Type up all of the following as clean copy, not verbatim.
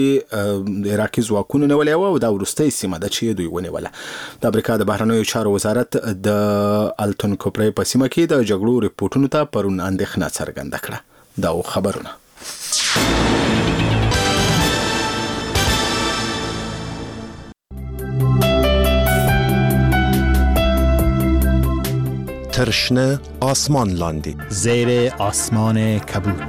عراقي ځواکونو نیولې وه او دا وروستۍ سیمه ده چې دوی ونیوله. د امریکا د بهرنیو چارو وزارت د التون کوپري په سیمه کې د جګړو ریپورټونو ته پرون اندېښنه څرګنده کړه. دا خبرونه ترشنه آسمان لاندی زیر آسمان کبود.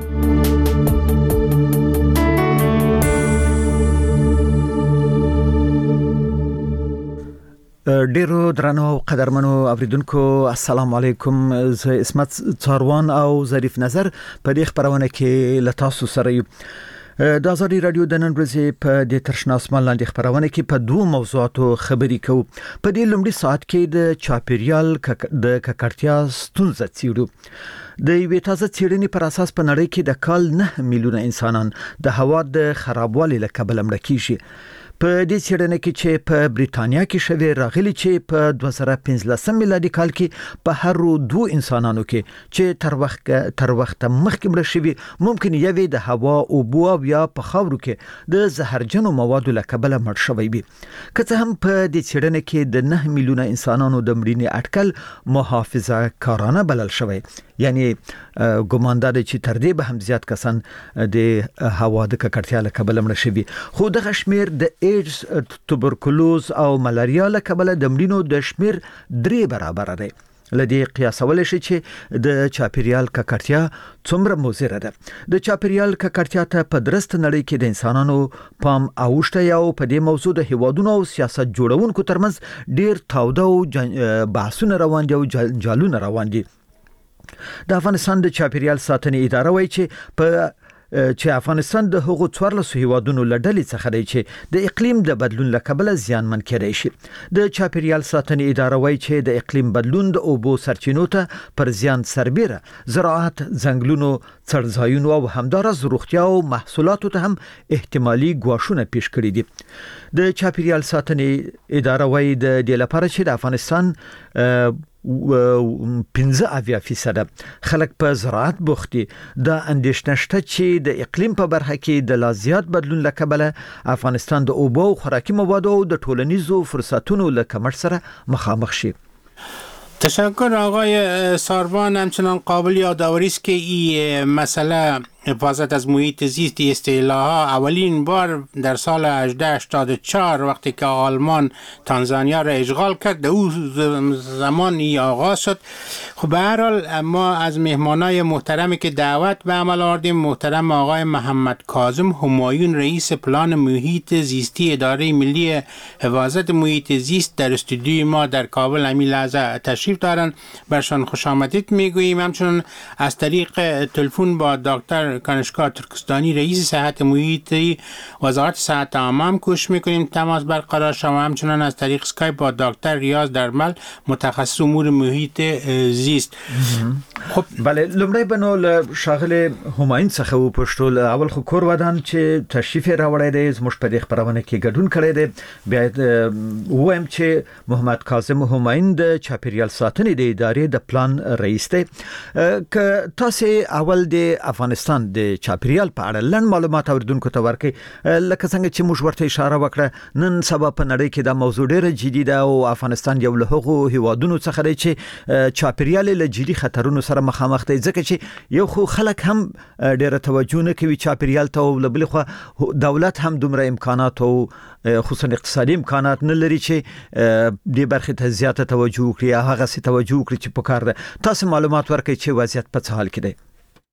ډیرو درنو او قدرمنو اوریدونکو السلام علیکم. زه اسمت څاروان او ظریف نظر په دې خبرونه کې لتاسو سره یو. د آزادي رادیو د نن ورځې په د ترشنه آسمان لاندې خبرونه کې په دوه موضوعاتو خبرې کوو. په دې لومړي ساعت کې د چاپیریال د ککړتیا ستونزې څیړو. د یوې تازه څېړنې پر اساس په نړۍ کې د کال 9 میلیونه انسانان د هوا د خرابوالي له کبله مړه کیږي. په دې څېړنه کې چې په بریټانیا کې شوی راغلی چې په 2015 میلادي کال کې په هر 2 انسانانو کې چې تر وخت مخکې مړه شوي ممکن یوې د هوا او بو یا په خاورو کې د زهرجنو موادو له کبله مړ شوی وي. که څه هم په دې څېړنه کې د 9 میلیونه انسانانو د مړینې اټکل محافظه کارانه بلل شوی، یعنی ګومان ده چې تر دې به هم زیات کسان د هوا د ککړتیا له کبله مړه شوي. خو دغه شمیر د ایډز، توبرکلوز او ملاریا له کبله د مړینو د شمیر 3 برابر دی. لدی قیاسول شي چې د چاپیریال ککړتیا څومره مضره ده. د چاپیریال ککړتیا ته په درست نړۍ کې د انسانانو پام اوښته یا په دې موضوع د هیوادونو او سیاست جوړونکو ترمنځ ډیر تاوده او بحثونه روان دي او جالونه روان دي. د افغانستان د چاپیریال ساتنې اداره وایي چې افغانستان د هغو 14 هیوادونو له ډلې څخه دی چې د اقلیم د بدلون له کبله زیانمن کېدای شي. د چاپیریال ساتنې اداره وایي چې د اقلیم بدلون د اوبو سرچینو ته پر زیان سربیره زراعت، ځنګلونو، څړځایونو او همدارس روغتیا او محصولاتو ته هم احتمالي ګواښونه پیښ کړي دي. د چاپیریال ساتنې اداره وایي د دې لپاره چې د افغانستان 15% خلک په زراعت بوخت دي. دا اندېښنه شته چې د اقلیم په برخه کې د لا زیات بدلون له کبله افغانستان د اوبو او خوراکي موادو او د ټولنیزو فرصتونو له کمښت سره مخامخ شي. تشکر آقای ساروان. همچنان قابل یادآوری است که این مسئله حفاظت از محیط زیست اصطلاحا اولین بار در سال 1884 وقتی که آلمان تانزانیا را اشغال کرد در اون زمان ای آغاز شد. خب به هر حال ما از مهمانای محترمی که دعوت به عمل آوردیم، محترم آقای محمد کاظم همایون رئیس پلان محیط زیستی اداره ملی حفاظت محیط زیست در استودیوی ما در کابل همین لحظه تشریف دارن. برشان خوش آمدید میگوییم. همچنان از طریق تلفن با دکتر کنشگاه ترکستانی رئیس صحت محیطی وزارت صحت عامه هم کوشش میکنیم تماس برقرار شود. همچنان از طریق اسکایپ با دکتر ریاض درمل متخصص امور محیط زیست. خب بله، لومړی بنو له شاغله همایون څخه و پښتو اول خو کور ودان چې تشریف راوړی دی، زموږ په دې خبرونه کې ګډون کړی دی. بیا وایم چې محمد کاظم همایون د چاپیریال ساتنې د ادارې د پلان رئیس دی. که تاسو اول د افغانستان د چاپیریال په اړه لږ معلومات اوریدونکو ته ورکړئ. لکه څنګه چې موږ ورته اشاره وکړه، نن سبا په نړۍ کې دا موضوع ډیره جدي ده او افغانستان یو له هغو هیوادونو څخه دی چې چاپیریال له جدي خطرونو سره مخامخ دی، ځکه چې یو خو خلک هم ډیره توجه نه کوي چاپیریال ته او له بلې خوا دولت هم دومره امکانات او خصوصا اقتصادي امکانات نه لري چې دې برخې ته زیاته توجه وکړي یا هغه څه توجه وکړي چې پکار ده. تاسو معلومات ورکړئ چې وضعیت په څه حال کې دی.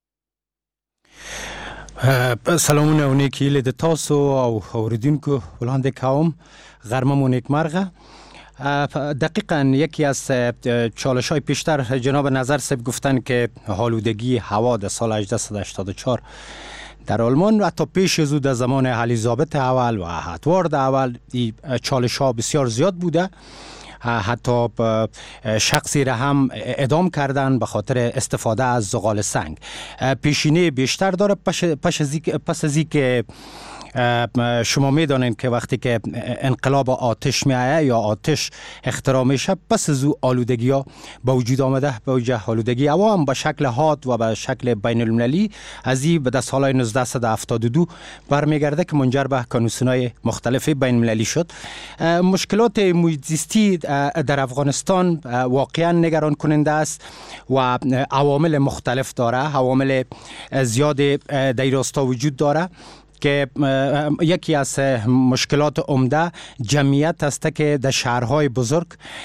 سلامونه و نیکی لید تاسو او اوریدونکو وړاندې کوم. غرمه مو نیکمرغه. دقیقاً یکی از چالش‌های پیشتر جناب نظر صاحب گفتن که آلودگی هوا در سال 1884 در آلمان و حتی پیش از او در زمان الیزابت اول و ادوارد اول چالش‌ها بسیار زیاد بوده. حتی شخصی را هم اعدام کردن به خاطر استفاده از زغال سنگ. پیشینه بیشتر داره پس از اینکه شما میدانید که وقتی که انقلاب آتش میآید یا آتش اختراع میشه، پس از او آلودگی ها به وجود آمده. به وجه آلودگی هوا هم به شکل حاد و به شکل بین المللی از این به سال 1972 برمیگرده که منجر به کنوانسیون‌های مختلف بین المللی شد. مشکلات محیط زیستی در افغانستان واقعا نگران کننده است و عوامل مختلف داره، عوامل زیاد در راستا وجود داره که یکی از مشکلات عمده جمعیت است که در شهرهای بزرگ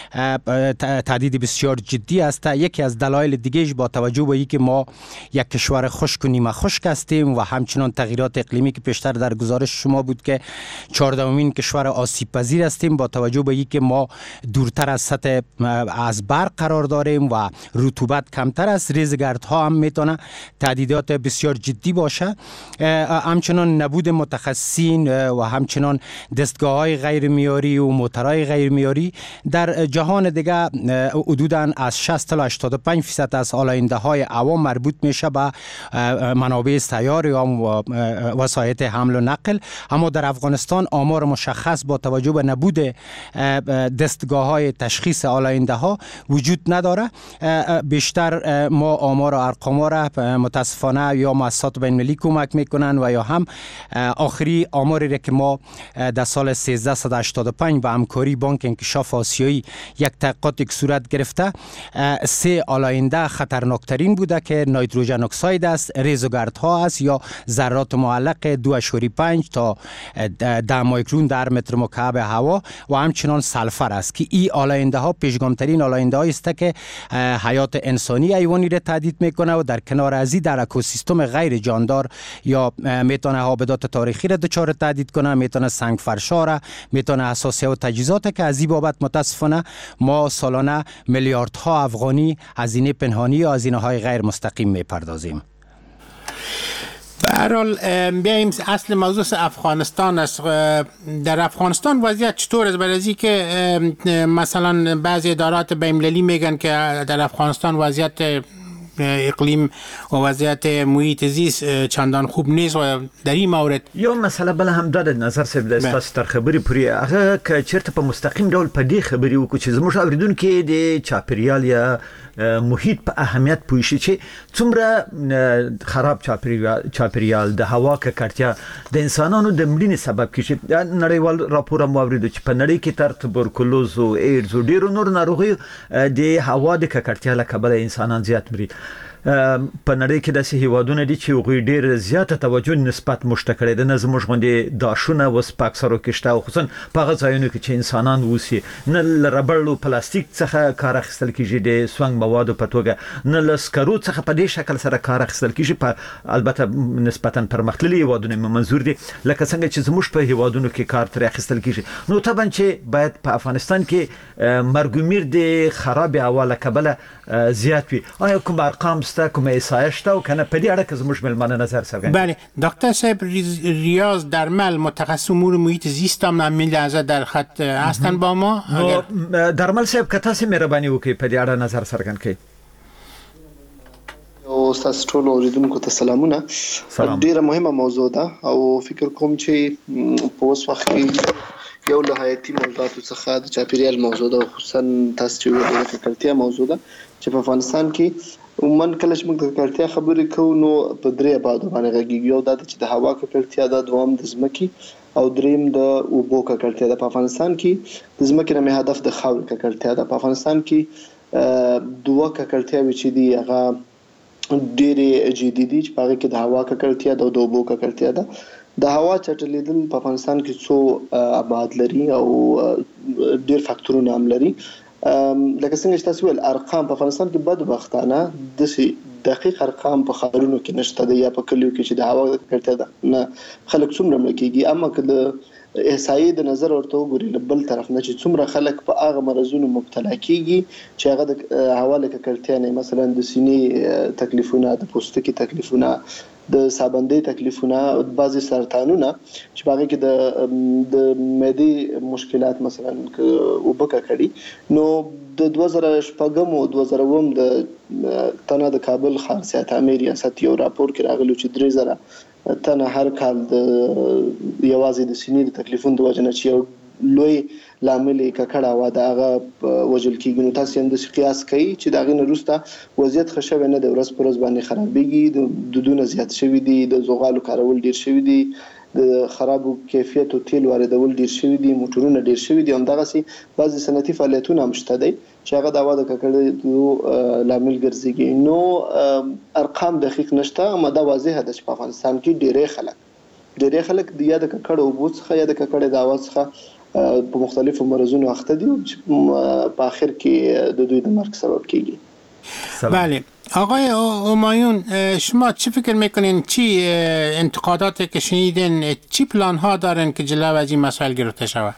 تهدید بسیار جدی است. یکی از دلایل دیگه‌اش با توجه به اینکه ما یک کشور خشک و نیمه خشک هستیم و همچنان تغییرات اقلیمی که پیشتر در گزارش شما بود که 14مین کشور آسیب پذیر هستیم، با توجه به اینکه ما دورتر از سطح از برق قرار داریم و رطوبت کمتر است، ریزگردها هم میتونه تهدیدات بسیار جدی باشه. همچنان نبود متخصصین و همچنان دستگاه‌های غیر معیاری و موتورهای غیر معیاری در جهان دیگه حدوداً از 60 تا 85% از آلاینده‌های عوام مربوط میشه به منابع سیار یا وسایط حمل و نقل. اما در افغانستان آمار مشخص با توجه به نبود دستگاه‌های تشخیص آلاینده‌ها وجود نداره. بیشتر ما آمار و ارقام را متاسفانه یا مؤسسات بین‌المللی کمک میکنن و یا هم آخری آماری که ما در سال 1385 با همکاری بانک انکشاف آسیایی یک تحقیقات صورت گرفته، 3 آلاینده خطرناکترین بوده که نیتروژن اکساید است، ریزوگردها است یا ذرات معلق 2.5 تا 10 میکرون در متر مکعب هوا و همچنان سلفر است که این آلاینده ها پیشگامترین آلاینده هایی است که حیات انسانی حیوانی را تهدید میکنه و در کنار ازی در اکوسیستم غیر جاندار یا میتونه آبدات تاریخی را دچار تهدید کنه، میتونه سنگ فرشا را، میتونه اساسیه و تجهیزات که از این بابت متاسفانه ما سالانه میلیاردها افغانی هزینه پنهانی یا هزینه های غیر مستقیم میپردازیم. به هر حال بیاییم اصل موضوع افغانستان است. در افغانستان وضعیت چطور است؟ برای که مثلا بعضی ادارات بین‌المللی میگن که در افغانستان وضعیت اقلیم و وضعیت محیط زیست چندان خوب نیست و در این مورد یو مسئله بل هم داد نظر سب د استاس تر خبري پوری هغه که چیرته په مستقیم ډول په دې خبري وکړو چې زموږ اوریدونکو د چاپیریال یا محیط په اهمیت پوه شي چې څومره خراب چاپیریال د هوا ککړتیا د انسانانو د مړینې سبب کیږي. نړیوال راپور مو اوریدو چې په نړۍ کې تر تبرکلوز او ایډز او ډیرو نور ناروغیو د هوا د ککړتیا له کبله انسانان زیات مري. په نړۍ کې داسې هیوادونه دي چې هغوی ډېر زیاته توجه نسبت موږ ته کړې ده. نه زموږ غوندې داشونه اوس په اکثرو کې شته او خصوصا په هغه ځایونو کې چې انسانان اوسي. نه له ربړ او پلاستیک څخه کار اخیستل کېږي د سونګ موادو په توګه، نه له سکرو څخه په دې شکل سره کار اخیستل کېږي. په البته نسبتا پرمختللي هیوادونه منظور دي لکه څنګه چې زموږ په هیوادونو کې کار ترې اخیستل کېږي. نو طبعا چې باید په افغانستان کې مرګومیر د خراب هوا له کبله زیات وي. آیا کوم ارقام کوم احصایه شته او کنه په دې اړه که زموږ ملمانه نظر څرګند؟ بله، دکتر صاحب ریاض درمل متخصص امور محیط زیست هم همین لحظه در خط هستن با ما. درمل صاحب که تاسو مهرباني وکړئ په دې اړه نظر څرګند کړئ. او تاسو ټول اوریدونکو ته سلامونه. ډیره مهمه موضوع ده او فکر کوم چې په اوس وخت کې یو له حیاتي موضوعاتو څخه د چاپیریال موضوع ده، خصوصا تاسو چې ویل د ککړتیا موضوع ده چې په افغانستان کې عموما کله چې موږ د ککړتیا خبرې کوو نو په درې ابعادو باندې غږیږي. یو دا چې د هوا ککړتیا ده، دوم د ځمکې او دریم د اوبو ککړتیا ده. په افغانستان کې د ځمکې نه هدف د خاورې ککړتیا ده. په افغانستان کې دوه ککړتیاوې چې دي هغه ډېرې جدي دي چې په هغې کې د هوا ککړتیا ده او د اوبو ککړتیا ده. د هوا چټلېدل په افغانستان کې څو ابعاد لري او ډېر فاکتورونه هم لري. لکه څنګه چې تاسو ویل ارقام په افغانستان کې بدبختانه داسې دقیق ارقام په ښارونو کې نشته ده یا په کلیو کې چې د هوا ککړتیا ده نه خلک څومره مړه کېږي. اما که د احصایې د نظر ورته وګوري له بل طرف نه چې څومره خلک په هغه مرضونو مبتلا کېږي چې هغه د هوا له ککړتیا نه، مثلا د سینې تکلیفونه، د پوستکي تکلیفونه، د سابندې تکلیفونه، بعضی سرطانونه چې باغې کې د معدې مشکلات مثلا اوبه ککړي. نو د 2006 او 2009 د تنه د کابل ښار سیاحت ریاست یو راپور کې راغلی چې 3000 تنه هر کال د یوازې د سینې د تکلیفونو د وجه نه چې یو لوی لامل ککړه و دا هغه وجل کېږي. نو تاسو هم د قیاس کوي چې دا غي وروسته وضعیت خښوي نه د ورځ پر ورځ باندې خرابېږي، د دونه زیات شوی دي، د زغالو کارول ډیر شوی دي، د خرابو کیفیت او تیل واردول ډیر شوی دي، موټرونه ډیر شوی دي، همدغه سي بعضي صنعتي فعالیتونه هم شته دي چې هغه د واده ککړې لامل ګرځي. نو ارقام دقیق نشته، اما دا واضح ده چې په افغانستان کې ډېرې خلک د یا د ککړو اوبو څخه یا د ککړې د هوا څخه په مختلفو مرزونو اخته دي چې په آخر کې د دوی د مرګ سبب کیږي. بله آقای همایون، شما چی فکر میکنین؟ چی انتقاداتی که شنیدین، چی پلان ها دارن که جلو از این مسائل گرفته شود؟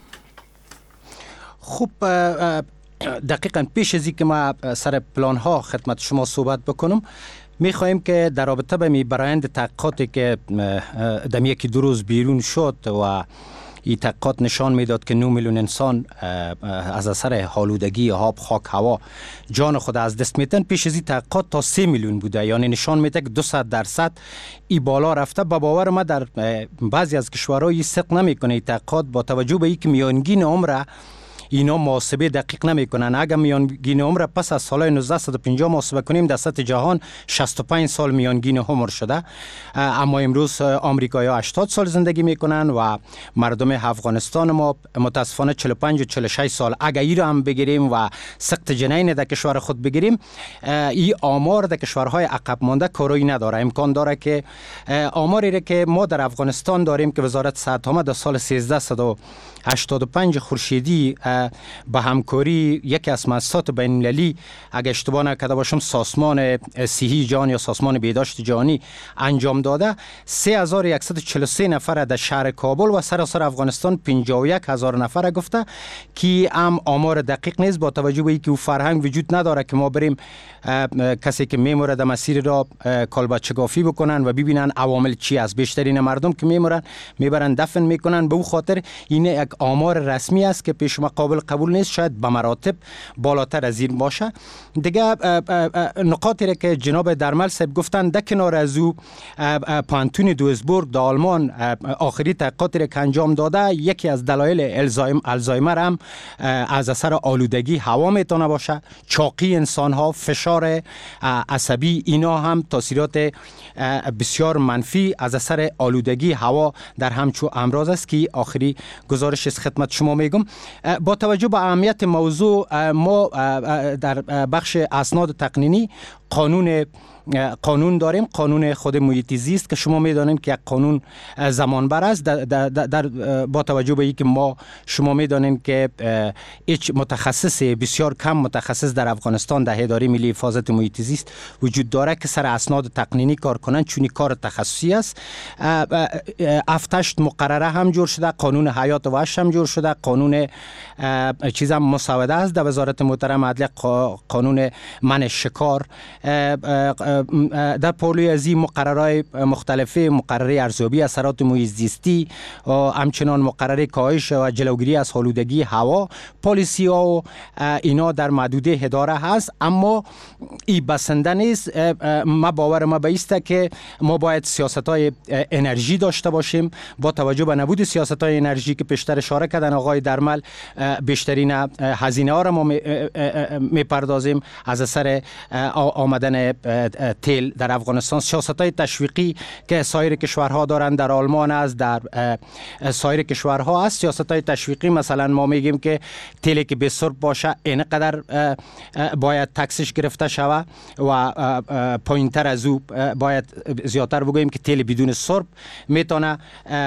خب دقیقاً پیش از اینکه ما سر پلان ها خدمت شما صحبت بکنم، میخواهیم که در رابطه با برآیند تحقیقاتی که در یکی دو روز بیرون شد و این تحقیقات نشان میداد که 9 میلیون انسان از اثر آلودگی آب، خاک، هوا جان خود از دست میدن. پیش از این تحقیقات تا 3 میلیون بوده، یعنی نشان میده که 200% این بالا رفته. با باور ما در بعضی از کشورها صدق نمیکنه این تحقیقات، با توجه به اینکه میانگین عمر اینا محاسبه دقیق نمیکنن. اگر میانگین عمر پس از سال 1950 محاسبه کنیم در سطح جهان 65 سال میانگین عمر شده، اما امروز آمریکایی‌ها 80 سال زندگی میکنن و مردم افغانستان ما متاسفانه 45 و 46 سال. اگر این رو هم بگیریم و سقط جنین در کشور خود بگیریم، این آمار در کشورهای عقب مانده کاری نداره. امکان داره که آماری را که ما در افغانستان داریم که وزارت صحت آمد در سال 1385 خورشیدی به همکاری یکی از مؤسسات بین المللی، اگه اشتباه نکرده باشم سازمان صحی جهانی یا سازمان بهداشت جهانی انجام داده، 3143 نفر در شهر کابل و سراسر افغانستان 51000 نفر گفته که هم آمار دقیق نیست، با توجه به اینکه او فرهنگ وجود نداره که ما بریم کسی که میموره در مسیر را کالبدچگافی بکنن و ببینن عوامل چی است. بیشترین مردم که میمورن میبرن دفن میکنن. به او خاطر این یک آمار رسمی است که پیش ما قابل قبول نیست، شاید به مراتب بالاتر از این باشه. دیگه نقاطی را که جناب درمل صاحب گفتن، در کنار از او پانتون دویسبورگ در آلمان آخری تحقیقاتی را که انجام داده، یکی از دلایل الزایمر هم از اثر آلودگی هوا میتونه باشه. چاقی انسان ها، فشار عصبی، اینا هم تاثیرات بسیار منفی از اثر آلودگی هوا در همچو امراض است که آخری گزارش از خدمت شما میگم. با توجه به اهمیت موضوع، ما در بخش اسناد تقنینی قانون داریم، قانون خود محیط زیست که شما میدانید که یک قانون زمانبر است. با توجه به اینکه ما شما میدانید که هیچ متخصص، بسیار کم متخصص در افغانستان در اداره ملی حفاظت محیط زیست وجود داره که سر اسناد تقنینی کار کنند، چون کار تخصصی است. 7 مقرره هم جور شده، قانون حیات وحش هم جور شده، قانون چیزم مسوده است در وزارت محترم عدلیه، قانون منع شکار. در پولوی از این مقررهای مختلفه، مقرره ارزیابی اثرات محیط زیستی، همچنان مقرره کاهش و جلوگیری از آلودگی هوا، پالیسی ها و اینا در محدوده اداره هست، اما این بسنده نیست. ما باور ما به ایسته که ما باید سیاست های انرژی داشته باشیم. با توجه به نبود سیاست های انرژی که پیشتر اشاره کردن آقای درمل، بیشترین هزینه ها را ما میپردازیم از اثر آمدن تیل در افغانستان. سیاست‌های تشویقی که سایر کشورها دارند، در آلمان است، در سایر کشورها است. سیاست‌های تشویقی مثلا ما میگیم که تیلی که به سرب باشه اینقدر باید تکسش گرفته شود و پایینتر از او باید زیادتر بگوییم که تیل بدون سرب میتونه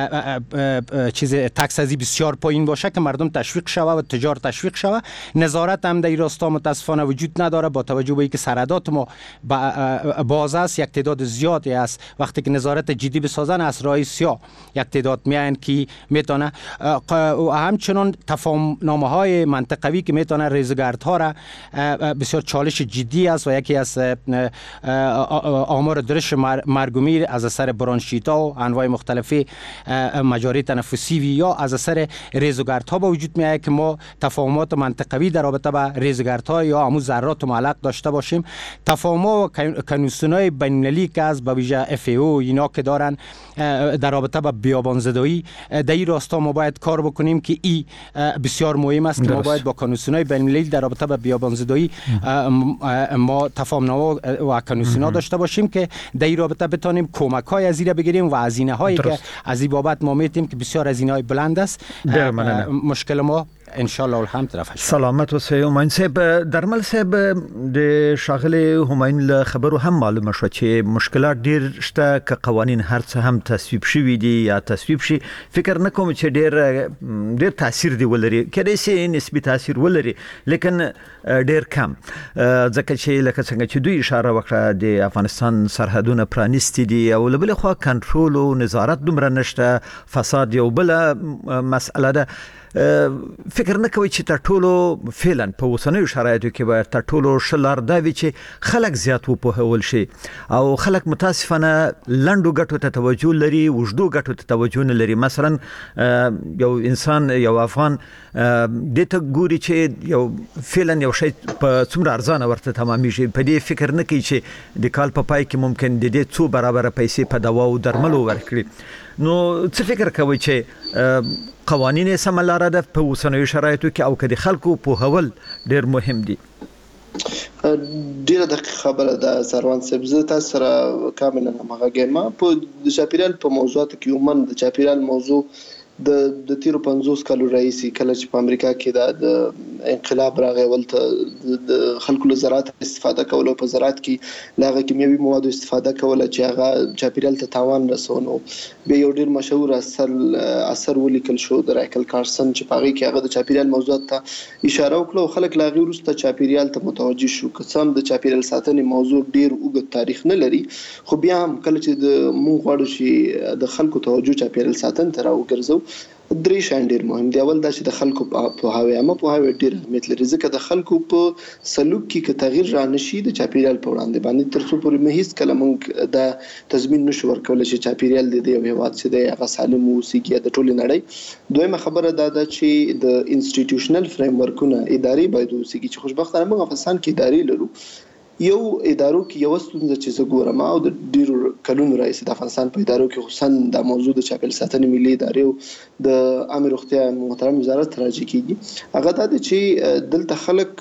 تکس ازی بسیار پایین باشه که مردم تشویق شود و تجار تشویق شود. نظارت هم در این راستا متاسفانه وجود نداره، با توجه به اینکه سرحدات ما باز است، یک تعداد زیادی است. وقتی که نظارت جدی بسازن از راه سیاه یک تعداد میان که میتونه، و همچنان تفاهمنامه های منطقوی که میتونه ریزگردها را بسیار چالش جدی است و یکی از آمار درش مرگومی از اثر برانشیتا و انواع مختلفی مجاری تنفسی یا از اثر ریزگردها با وجود میاد که ما تفاهمات منطقوی در رابطه با ریزگردها یا همون ذرات معلق داشته باشیم. تفاهم‌ها و کنوانسیون‌های بین‌المللی که از به ویژه FAO اینا که دارن در رابطه با بیابانزدایی، در این راستا ما باید کار بکنیم که این بسیار مهم است که ما باید با کنوانسیون‌های بین‌المللی در رابطه با بیابانزدایی ما تفاهم‌نامه و کنوانسیون‌ها داشته باشیم که در این رابطه بتونیم کمک‌های از این بگیریم و هزینه‌هایی که از این بابت ما می‌تیم که بسیار هزینه‌های بلند است. مشکل ما ان شاء الله الحمد رفع شد. سلامت اوسئ. همایون صاحب، درمل صاحب د شاغلی همایون له خبرو هم معلومه شو چې مشکلات ډیر شته که قوانین هر څه هم تصویب شوي دي یا تصویب شي. فکر نه کوم چې ډیر تاثیر دی ولري، کله چې نسبی تاثیر ولري لیکن ډیر کم، ځکه چې لکه څنګه چې دوی اشاره وکړه د افغانستان سرحدونه پرانیستي دي او له بل خوا کنټرول او نظارت دومره نشته، فساد یو بل مسئله ده. فکر نه کوي چې تر ټولو فعلا په اوسنیو شرایطو کې باید تر ټولو شلار دا وي چې خلک زیات وپوهول شي او خلک متاسفانه لنډو ګټو ته توجه لري، وژدو ګټو ته توجه نه لري. مثلا یو انسان، یو افغان دته ګوري چې یو فعلا یو شی په څومره ارزانه ورته تمامېږي، په دې فکر نه کوي چې د کال په پای کې ممکن د دې څو برابر پیسې په دوا او درملو ورکړي. نو څه فکر کوي چې قوانین سم لاره ده په اوسنیو شرایطو کې او که د خلکو پوهول ډیر مهم دي؟ ډیره دقیقه خبره ده سروان صاحب. زه تاسو سره کاملا همغږیم. په د چاپیریال په موضوعاتو کې عموما د چاپیریال موضوع د تیرو 50 کالو راهیسې کله چې په امریکا کې د انقلاب راغی ولته د خلکو له زراعت استفاده کول او په زراعت کې لاغه کیمیاوي موادو استفاده کول چې هغه چاپیریال ته تاوان رسونو. به یو ډیر مشهور اثر ولیکل شو د رایکل کارسن چې په هغه کې هغه د چاپیریال موضوعات ته اشاره وکړه او خلک لاغه وروسته چاپیریال ته متوجه شو. قسم د چاپیریال ساتنې موضوع ډیر اوږد تاریخ نه لري، خو بیا هم کله چې د مونږ غواړو چې د خلکو توجه چاپیریال ساتنې ته راوګرځو، درې شیان ډیر مهم دي. اول دا چې د خلکو په هاوی ډیر اهمیت لري، ځکه د خلکو په سلوک کې تغییر را نشي د چاپیریال په وړاندې باندې ترڅو پورې مهیڅ کله مونږ دا تضمین نشو ورکول چې چاپیریال د یو هیواد چې د هغه سالم اوسېږي د ټولې نړۍ. دویمه خبره دا ده چې د انسټیټیوشنل فریم ورکونه اداري باید اوسېږي چې خوشبختانه موږ افغانستان کې اداري لرو. یو ادارو کې یو ستونزه چې زه ګورم او د ډیرو کلونو راځي د افغانستان په ادارو کې خصوصا د موضوع د چاپیریال ساتنې ملي ادارې او د عامه روغتیا محترم وزارت راځي کېږي. هغه دا چې دلته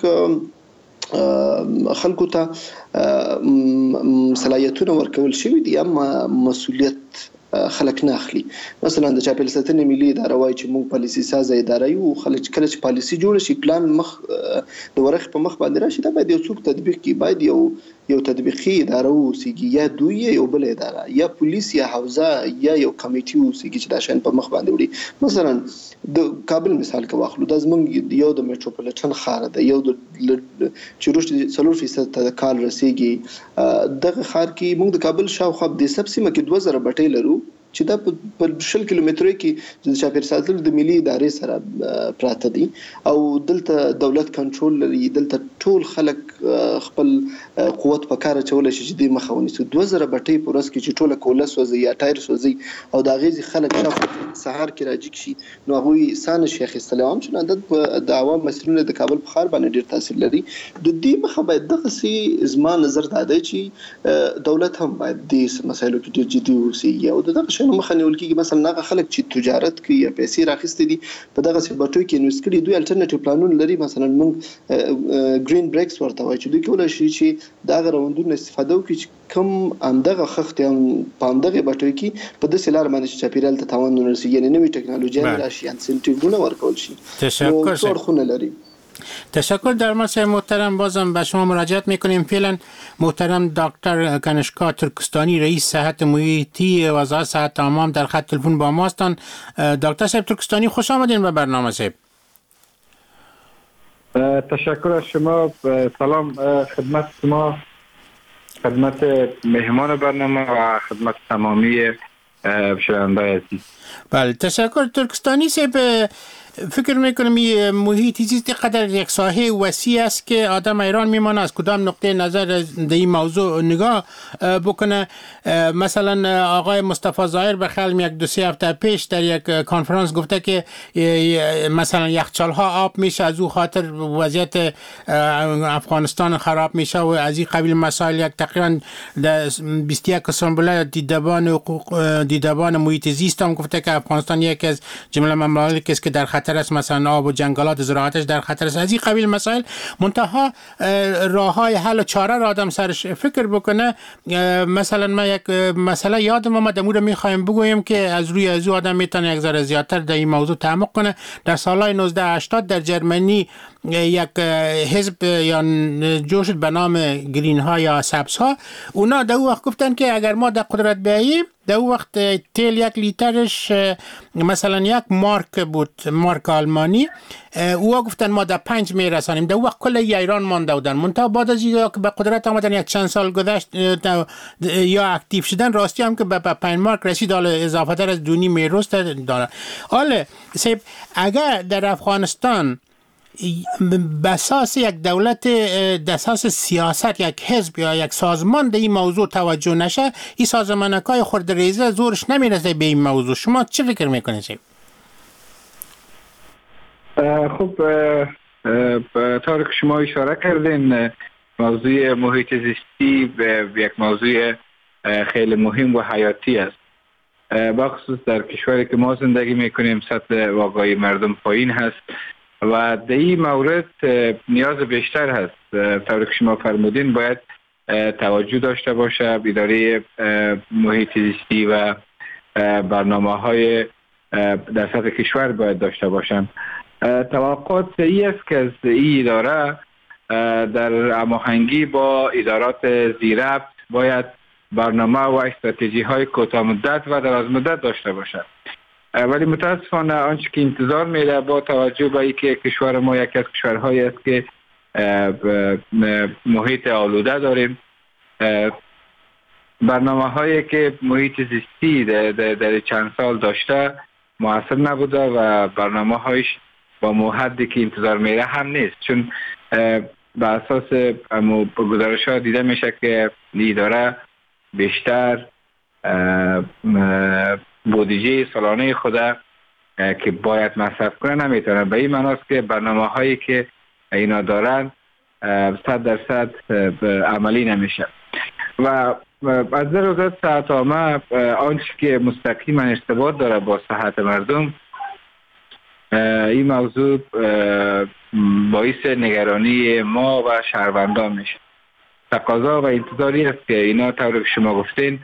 خلکو ته صلاحیتونه ورکول شوي دي اما مسؤلیت خلک نه اخلي. مثلا د چاپیریال ساتنې ملي اداره وایي چې موږ پالیسي سازه اداره یو، خلک کله چې پالیسي جوړ شي پلان مخ د ورخ په مخ باندې راشي دا باید یو څوک تطبیق کړي، باید یو تطبیقي اداره اوسېږي، یا دوی یو بل اداره یا پولیس یا حوزه یا یو کمیټي اوسېږي چې دا شین په مخ باندې وړي. مثلا د کابل مثال کې واخلو، دا زموږ یو د میټروپولیټن ښار دی، یو د چې روش 4% ته کال رسیږي. دغه ښار کې موږ د کابل شاوخوا د سب سیمه کې 2000 بټۍ لرو چې دا په 20 کیلومترو کې د چاپیریال ساتنې د ملي ادارې سره پراته دي او دلته دولت کنټرول لري. دلته ټول خلک خپل قوت په کار اچول شي چې د مخه ونیسي. 2000 بټۍ په ورځ کې چې ټوله کوله سوځي یا ټایر سوځي او دا غیزي خلک سهار کې راځي شي نو هغه سان شیخ السلام چې د عوام مسلونه د کابل په ښار باندې ډیر تاثیر لري. د دې مخه باید دغه سي زما نظر دا دی چې دولت هم باید د مسایلو کې ډیر جدي اوسي او دغه شنو مخه نیول کېږي. مثلا هغه خلک چې تجارت کوي یا پیسې راخستې دي په دغه سی بټوي کې انویسټ کړي، دوی الټرنیټیو پلانونه لري. مثلا موږ گرین بریکس ورته وایي چې دوی کولای شي چې دا غوړندونه استفاده وکړي چې کم اندغه خخت هم پاندغه بټوي کې په داسې لار باندې چې چاپیریال ته تاوان نه رسیږي، یعنی نوې ټکنالوژي راشي، انسنټیوونه ورکول شي. تشکر لري. تشکر درمان صاحب محترم. بازم به شما مراجعت میکنیم. فعلا محترم دکتر کنشکا ترکستانی رئیس صحت محیطی وزارت صحت عامه در خط تلفن با ما هستند. دکتر صاحب ترکستانی خوش آمدین به برنامه صاحب. تشکر از شما. سلام خدمت شما، خدمت مهمان برنامه و خدمت تمامی شنوندگان عزیز. بله تشکر ترکستانی سه فکر میکنم این محیط زیست قدر یک ساحه وسیع است که آدم ایران میمانه از کدام نقطه نظر در این موضوع نگاه بکنه. مثلا آقای مصطفی ظاهر بخلم یک 2-3 هفته پیش در یک کانفرانس گفته که مثلا یخچال ها آب میشه از او خاطر وضعیت افغانستان خراب میشه و از این قبیل مسائل. یک تقریبا 21 اسامبله دیدبان محیط زیست هم گفته که افغانستان یکی از جمله ممالک است که در خطر است، مثلا آب و جنگلات زراعتش در خطر است. از این قبیل مسائل منتها راههای حل و چاره را آدم سرش فکر بکنه. مثلا ما یک مسئله یادم اومد امور میخوایم بگویم که از روی از آدم میتونه یک ذره زیادتر در این موضوع تعمق کنه. در سالهای 1980 در جرمنی یک حزب یا جو شد به نام گرین ها یا سبز ها. اونا در وقت گفتن که اگر ما در قدرت بیاییم در وقت تیل یک لیترش مثلا یک مارک بود، مارک آلمانی، اوها گفتن ما در 5 میرسانیم. در وقت کل ایران مانده بودن. منتها بعد از اینکه به قدرت آمدن یک چند سال گذشت یا اکتیو شدن راستی هم که به 5 مارک رسید، حالا اضافه تر از 2.5 میرست دارن. حالا اگر در افغانستان بساس یک دولت، دساس سیاست، یک حزب یا یک سازمان در این موضوع توجه نشه، این سازمانکای خرد ریزه زورش نمیرسه به این موضوع. شما چه فکر میکنید؟ خب طور که شما اشاره کردین موضوع محیط زیستی یک موضوع خیلی مهم و حیاتی است، بخصوص در کشوری که ما زندگی میکنیم سطح واقعی مردم پایین هست و در این مورد نیاز بیشتر هست. طور که شما فرمودین باید توجه داشته باشه اداره محیط زیستی و برنامه‌های در سطح کشور باید داشته باشن. توقعات ای است که از این اداره در هماهنگی با ادارات زیربط باید برنامه و استراتژی های کوتاه مدت و دراز مدت داشته باشد. ولی متاسفانه آنچه که انتظار میره با توجه به اینکه کشور ما یکی از کشورهایی است که محیط آلوده داریم، برنامه هایی که محیط زیستی در چند سال داشته موثر نبوده و برنامه هایش با محدی که انتظار میره هم نیست، چون به اساس گزارش ها دیده میشه که اداره بیشتر بودجه سالانه خود که باید مصرف کنه نمیتونه. به این معناست که برنامه هایی که اینا دارن 100% عملی نمیشه و از ضرورت صحت عامه آنچه که مستقیما ارتباط داره با صحت مردم، این موضوع باعث نگرانی ما و شهروندان میشه. تقاضا و انتظاری است که اینا طور که شما گفتین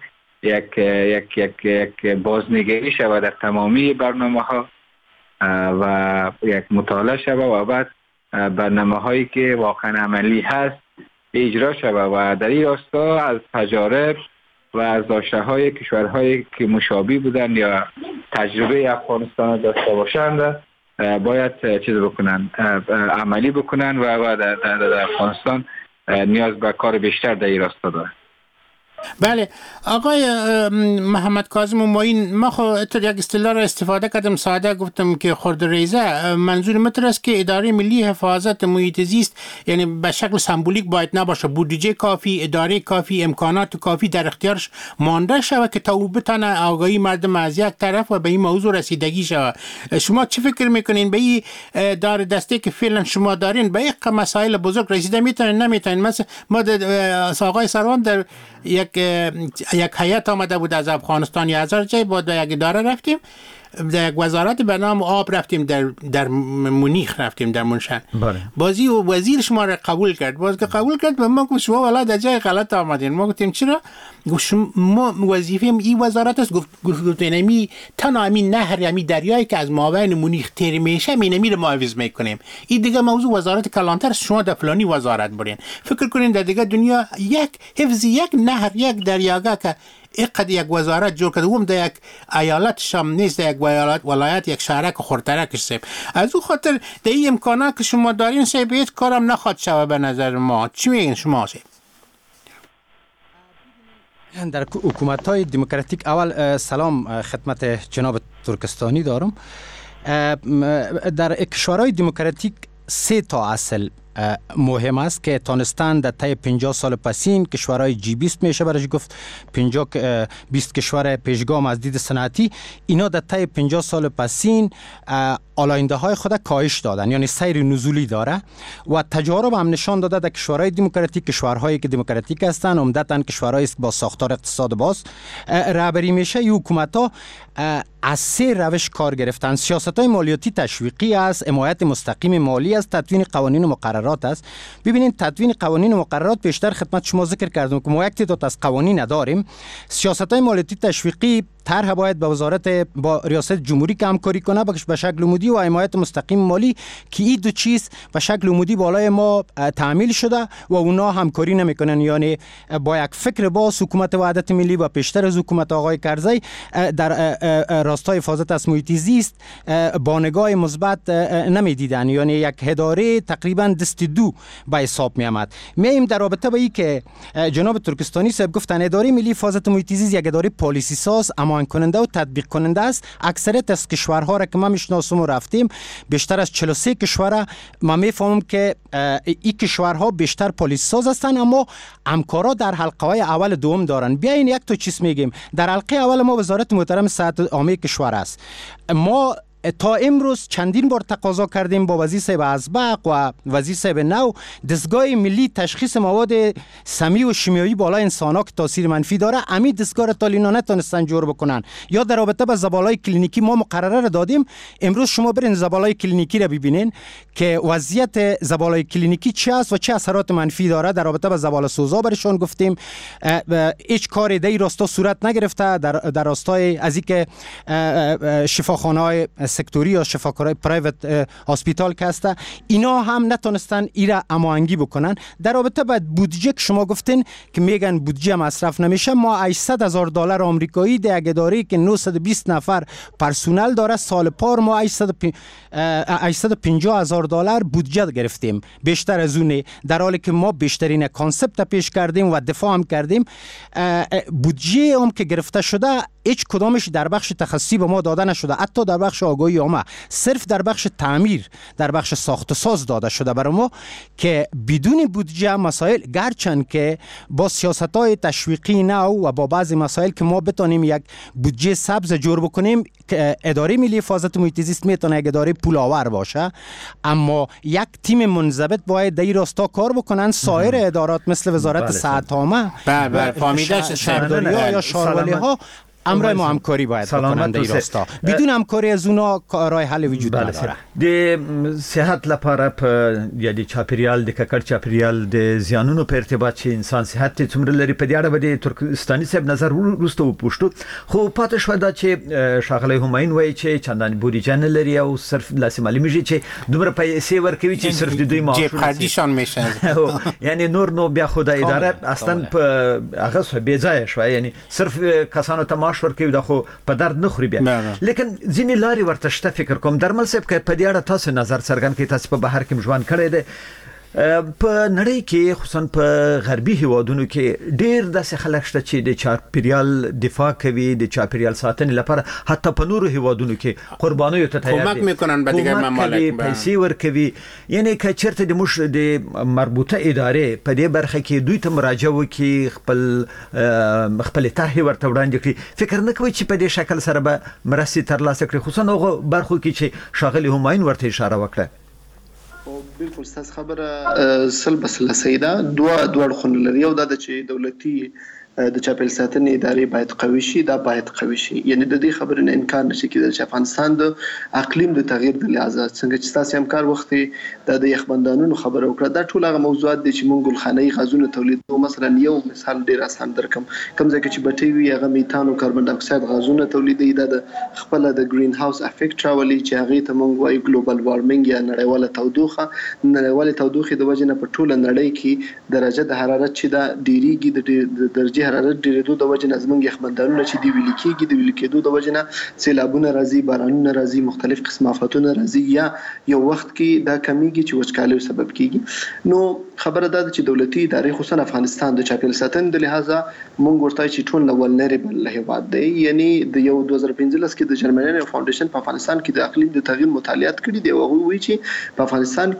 یک بازنگری شود در تمامی برنامه ها و یک مطالعه شود و بعد برنامه هایی که واقعا عملی هست اجرا شود و در این راستا از تجارب و از داشته های کشورهایی که مشابه بودن یا تجربه افغانستان داشته باشند باید چیز بکنن، عملی بکنن و در افغانستان نیاز به کار بیشتر در این راستا داره. بله آقای محمد کاظم ما یک اصطلاح را استفاده کردم، ساده گفتم که خرد ریزه. منظور متر است که اداره ملی حفاظت محیط زیست یعنی به شکل سمبولیک باید نباشه، بودجه کافی، اداره کافی، امکانات کافی در اختیارش مانده شود که تا او بتونه آگاهی مردم از یک طرف و به این موضوع رسیدگی شود. شما چه فکر میکنین به این دار دسته که فعلا شما دارین به یک مسائل بزرگ رسیده میتونین نمیتونین؟ مثلا ما آقای سروان در یک هیئت آمده بود از افغانستان یا هزار جای، با یک اداره رفتیم، در یک وزارت به نام آب رفتیم، در مونیخ رفتیم، در منشن. بازی و وزیر شما را قبول کرد. باز که قبول کرد به ما گفت شما والا در جای غلط آمدین. ما گفتیم چرا؟ گفت ما وظیفه این وزارت است. گفت اینمی تنها همین نهر، همین دریایی که از مابین مونیخ تیر میشه میره محافظ میکنیم. این دیگه موضوع وزارت کلانتر، شما در فلانی وزارت برین. فکر کنین در دیگه دنیا یک حفظ یک نهر، یک دریاگه که اقد یک وزارت جور کرده، هم در یک ایالت شام نیست، در یک ولایت یک شهرک خردترکش سیب. از او خاطر در این امکانات که شما دارین سیب هیچ کارم نخواد شوه به نظر ما. چی میگین شما سیب؟ در حکومت‌های دموکراتیک اول سلام خدمت جناب ترکستانی دارم. در کشورهای دموکراتیک 3 تا اصل مهم است که تانستن در طی 50 سال پسین کشورهای G20 میشه برش گفت 20 کشور پیشگام از دید صنعتی، اینا در طی 50 سال پسین آلاینده های خود کاهش دادن، یعنی سیر نزولی داره و تجارب هم نشان داده در کشورهای دموکراتیک، کشورهایی که دموکراتیک هستند عمدتاً کشورهایی است با ساختار اقتصاد باز رهبری میشه. این حکومت‌ها از 3 روش کار گرفتن. سیاست‌های مالیاتی تشویقی است، حمایت مستقیم مالی است، تدوین قوانین و مقررات است. ببینید تدوین قوانین و مقررات بیشتر خدمت شما ذکر کردم که ما یک تعداد از قوانین نداریم. سیاست‌های مالیاتی تشویقی طرح باید با ریاست جمهوری که همکاری کنه به شکل عمودی و حمایت مستقیم مالی که این 2 چیز به شکل عمودی بالای ما تعمیل شده و اونا همکاری نمیکنن. یعنی با یک فکر باز حکومت وحدت ملی و پیشتر از حکومت آقای کرزی در راستای حفاظت از محیط زیست با نگاه مثبت نمیدیدن، یعنی یک اداره تقریبا دست دو به حساب می آمد. میم در رابطه با این که جناب ترکستانی صاحب گفتن اداره ملی حفاظت محیط زیست یک اداره پالیسی ساز امان کننده و تطبیق کننده است. اکثریت از کشورها را که ما میشناسیم و رفتیم بیشتر از 43 کشور ما میفهمم که این کشورها بیشتر پالیسی ساز هستند اما همکارا در حلقه های اول دوم دارن. بیاین یک تا چیز میگیم. در حلقه اول ما وزارت محترم صحت عامه کشور است. ما تا امروز چندین بار تقاضا کردیم با وزیر صاحب ازبق و وزیر صاحب نو دستگاه ملی تشخیص مواد سمی و شیمیایی بالای انسان‌ها که تاثیر منفی داره، همین دستگاه را تا لینا نتونستن جور بکنن. یا در رابطه با زبالای کلینیکی ما مقرره را دادیم. امروز شما برین زبالای کلینیکی را ببینین که وضعیت زبالای کلینیکی چی است و چه اثرات منفی داره. در رابطه با زباله سوزا برشون گفتیم هیچ کاری در این راستا صورت نگرفته. در راستای از اینکه شفاخانه‌های سکتوری یا شفاکارای پرایوت هاسپیتال که هسته اینا هم نتونستن ایرا اماهنگی بکنن. در رابطه با بودجه که شما گفتین که میگن بودجه مصرف نمیشه، ما $800,000 آمریکایی در یک اداره که 920 نفر پرسونل داره سال پار ما $850,000 بودجه گرفتیم، بیشتر از اونه، در حالی که ما بیشترین کانسپت پیش کردیم و دفاع هم کردیم. بودجه هم که گرفته شده هیچ کدامش در بخش تخصصی به ما داده نشده، حتی در بخش آگاهی عامه، صرف در بخش تعمیر، در بخش ساخت و ساز داده شده برای ما که بدون بودجه مسائل گرچند که با سیاست‌های تشویقی نو و با بعضی مسائل که ما بتونیم یک بودجه سبز جور بکنیم که اداره ملی حفاظت محیط زیست میتونه یک اداره پولآور باشه، اما یک تیم منضبط باید در این راستا کار بکنن. سایر ادارات مثل وزارت صحت عامه شهرداری‌ها یا شارولی‌ها امرای ما همکاری باید بکنن در این راستا. بدون همکاری از اونا راه حل وجود نداره. د صحت لپاره یعنی چاپیریال د ککړ چاپیریال د زیانونو په ارتباط چې انسان صحت ته څومره لري په دې اړه به ترکستاني صاحب نظر وروسته وپوښتو. خو پاتې شوه دا چې ښاغلی همایون وایي چې چندانې بودیجه نه لري او صرف داسې معلومیږي چې دومره پیسې ورکوي چې صرف د دوی معاشونه میشه. یعنی نور نو بیا خو د اداره اصلا په هغه بې ځایه شوه، یعنی صرف کسانو ته ورکوي دا خو په درد نه خوري بیا. لیکن ځینې لارې ورته شته فکر کوم. درمل صاحب که په دې اړه تاسو نظر څرګند کړئ، تاسو په بهر کې ژوند کړی دی، په نړۍ کې خصوصا په غربي هیوادونو کې ډېر داسې خلک شته چې د چاپیریال دفاع کوي، د چاپیریال ساتنې لپاره حتی په نورو هیوادونو کې قربانیو ته تیار دي، کمک میکنن به دیگر ممالک، پیسې ورکوي. یعنی که چېرته د موږ د مربوطه ادارې په دې برخه کې دوی ته مراجعه وکړي، خپلې طرحې ورته وړاندې کړي، فکر نه کوي چې په دې شکل سره به مرستې ترلاسه کړي، خصوصا هغو برخو کې چې ښاغلي همایون ورته اشاره وکړه؟ بالکل ستاسو خبره سل بسله سیده دوه اړخونه لري. یو دا چې دولتي د چاپیریال ساتنې ادارې باید قوي شي، دا باید قوي شي. یعنی د دې خبرې نه انکار نشي کېدای چې افغانستان د اقلیم د تغییر د لحاظ څنګه چې تاسو همکار وخت د یخبندانونو خبره وکړه، دا ټول هغه موضوعات دي چې مونږ ګلخانه‌ای غازونو تولیدوو. مثلا یو مثال ډیر آسان درکم، کوم ځای چې بټي وي هغه میتان او کاربن ډای اکساید غازونه تولیدوي، دا د خپل د گرین هاوس افیکټ راولي چې هغه ته مونږ وایو ګلوبل وارمینګ یا نړیواله تودوخه. نړیواله تودوخه د وجې نه په ټوله نړۍ کې درجه د حرارت چې دا ډیریږي، د درجه حرارت ډیریدو د وجې نه زموږ یخبندانونه چې دی ویل کېږي، د ویل کېدو د وجې نه سیلابونه راځي، بارانونه راځي، مختلف قسم آفتونه راځي، یا یو وخت کې دا کمیږي چې وچکالۍ سبب کېږي. نو خبره ده چې دولتي ادارې خصوصا افغانستان د چاپیریال ساتنې د لحاظه مونږ ورته چې ټول ولنریبل هیواد دی، یعنی د یو 2015 کې د جرمني فاونډیشن په افغانستان کې د اقلیم د تغییر مطالعات کړي دی او هغه وایي چې په افغانستان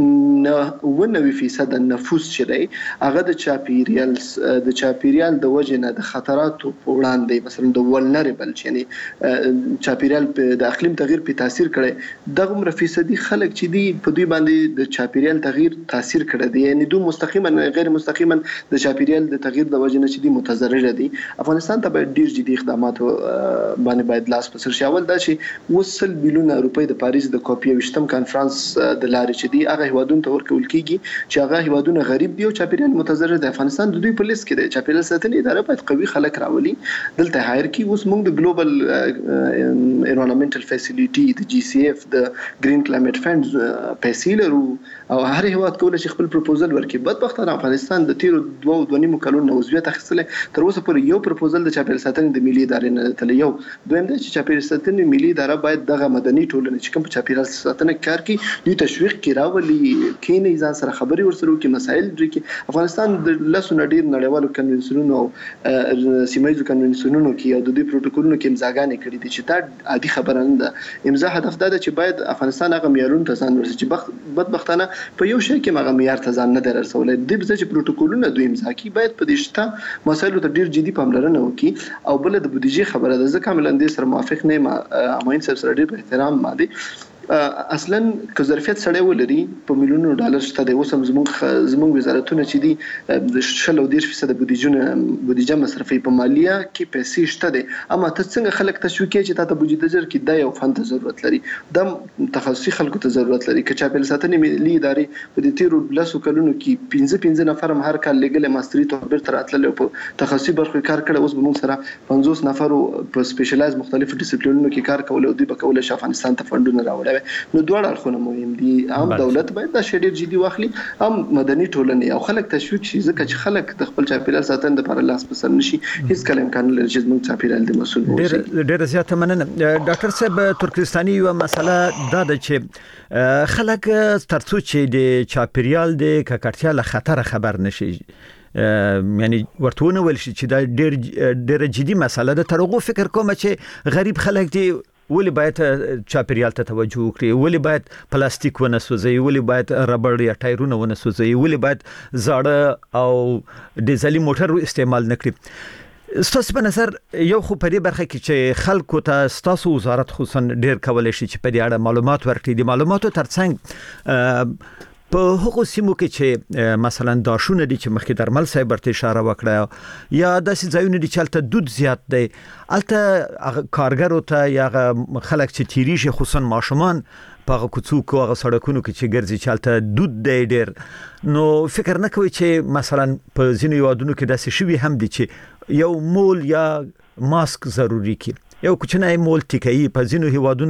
کې 99% نفوس چې دی هغه د چاپیریال د وجې نه د خطراتو په وړاندې مثلا د ولنریبل یعنی چاپیریال د اقلیم تغییر په تاثیر کړي، دغه فیصدي خلک چې دی په دوی باندې د چاپیریال تغییر تاثیر کړی دی، یعنی دوی مستقیما غیر مستقیما د چاپیریال د تغییر د وجې نه چې دی متضرر دي. افغانستان ته باید ډیر جدي اقدامات باندې باید لاس په سر شي. اول دا چې 100 بلیونه روپۍ د پاریس د کوپی 20م کانفرنس د لارې چې دی هغه هیوادونو ته ورکول کیږي چې هغه هیوادونه غریب دي او چاپیریال متضرر دي. افغانستان د دوی په لیست کې دی. چاپیریال ساتنې اداره باید قوي خلک راولي دلته هایر کی. اوس موږ د ګلوبل انوایرنمنټل فیسیلیټي د جی سی اف د گرین کلایمټ فند پیسې لرو او هر هیواد کولای شي خپل پروپوزل ورکړي. بدبختانه افغانستان د تیرو 2.5 کلونو عضویت اخیستلې تر اوسه پورې یو پروپوزل د چاپیریال ساتنې د ملي ادارې نه تل یو. دویم دا چې چاپیریال ساتنې ملي اداره باید دغه مدني ټولنه چې کوم چاپیریال ساتنې کار کوي دوی تشویق کړي راولي کینې ځان سره خبري ورسره وکړي مسایل درکې. افغانستان د لاسو نډیر نړیوالو کنونسیونونو او سیمایي کنونسیونونو کې او د دې پروتوکولونو کې امضاګانې کړې دي چې دا عادي خبره نه ده. امضا هدف دا ده چې باید افغانستان هغه معیارونو ته ځان ورسوي چې بدبختانه په یو شی کې هغه معیار ته ځان نه درسولای. د دې چې پروتوکولونه دوی امضا کوي باید په دې شته مسایلو ته ډیر جدي پاملرنه وکړي. او بل د بودیجې خبره ده، زه کاملا دې سره موافق نه یم. امین صاحب سره ډیر په احترام ماده اصلا که ظرفیت سره ولري په میلیونونو ډالر شته د اوس هم زموږ وزارتونه چې دي د 10% بودیجه مصرفي په مالیه کې پیسې شته دي، اما ته څنګه خلک تشویق کوي چې تاسو بودیجه در کې د یو فند ضرورت لري، د تخصصي خلکو ته ضرورت لري. که چاپیریال ساتنې ملي ادارې په دې تیرو 10 کلونو کې 15 نفر هم هر کال لګل ماستری ته بیرته راتلل په تخصصي برخو کار کړي. اوس به موږ سره 50 نفر په سپیشلایز مختلفو ډیسپلینونو کې کار کول او دوی به کولای شي افغانستان ته فندونه راوړي. نو دواړه اړخونه مهم دي. عام دولت باید دا شی ډیر جدي واخلي، هم مدني ټولنه او خلک تشویق شي، ځکه چې خلک د خپل چاپیریال ساتنې لپاره لاس په سر نشي هیڅ کله امکان لري چې موږ چاپیریال د مسؤل اوسو. ډیر زیاته مننه ډاکټر صاحب. ترکستاني یو مسله دا ده چې خلک ترڅو چې د چاپیریال د ککړتیا له خطر خبر نشي یعنی ورتونه ول شي چې دا ډیر جدي مسله ده. ترغو فکر کوم چې غریب خلک دي ولی باید چاپیریال ته توجه وکړي، ولی باید پلاستیک ونه سوځي، ولی باید ربړ یا ټایرونه ونه سوځي، ولی باید زاړه او ډیزلي موټر استعمال نکړي. ستاسو په نظر یو خو په دې برخه کې چې خلکو ته ستاسو وزارت خصوصا ډیر کولای شي چې په دې اړه معلومات ورکړي. د معلوماتو ترڅنګ په هغو سیمو کې چې مثلا داشونه دي چې مخکې درمل صاحب ورته اشاره وکړه یا داسې ځایونه دي چې هلته دود زیات دی، هلته کارګرو ته یا خلک چې تیریږي خصوصا ماشومان په هغه کوڅو هغه سړکونو کې چې ګرځي چې هلته دود دی ډیر، نو فکر نه کوي چې مثلا په ځینو هیوادونو کې داسې شوي هم دي چې یو مول یا ماسک ضروري کی یو کوچنی مول ټیکایي. په ځینو هیوادونو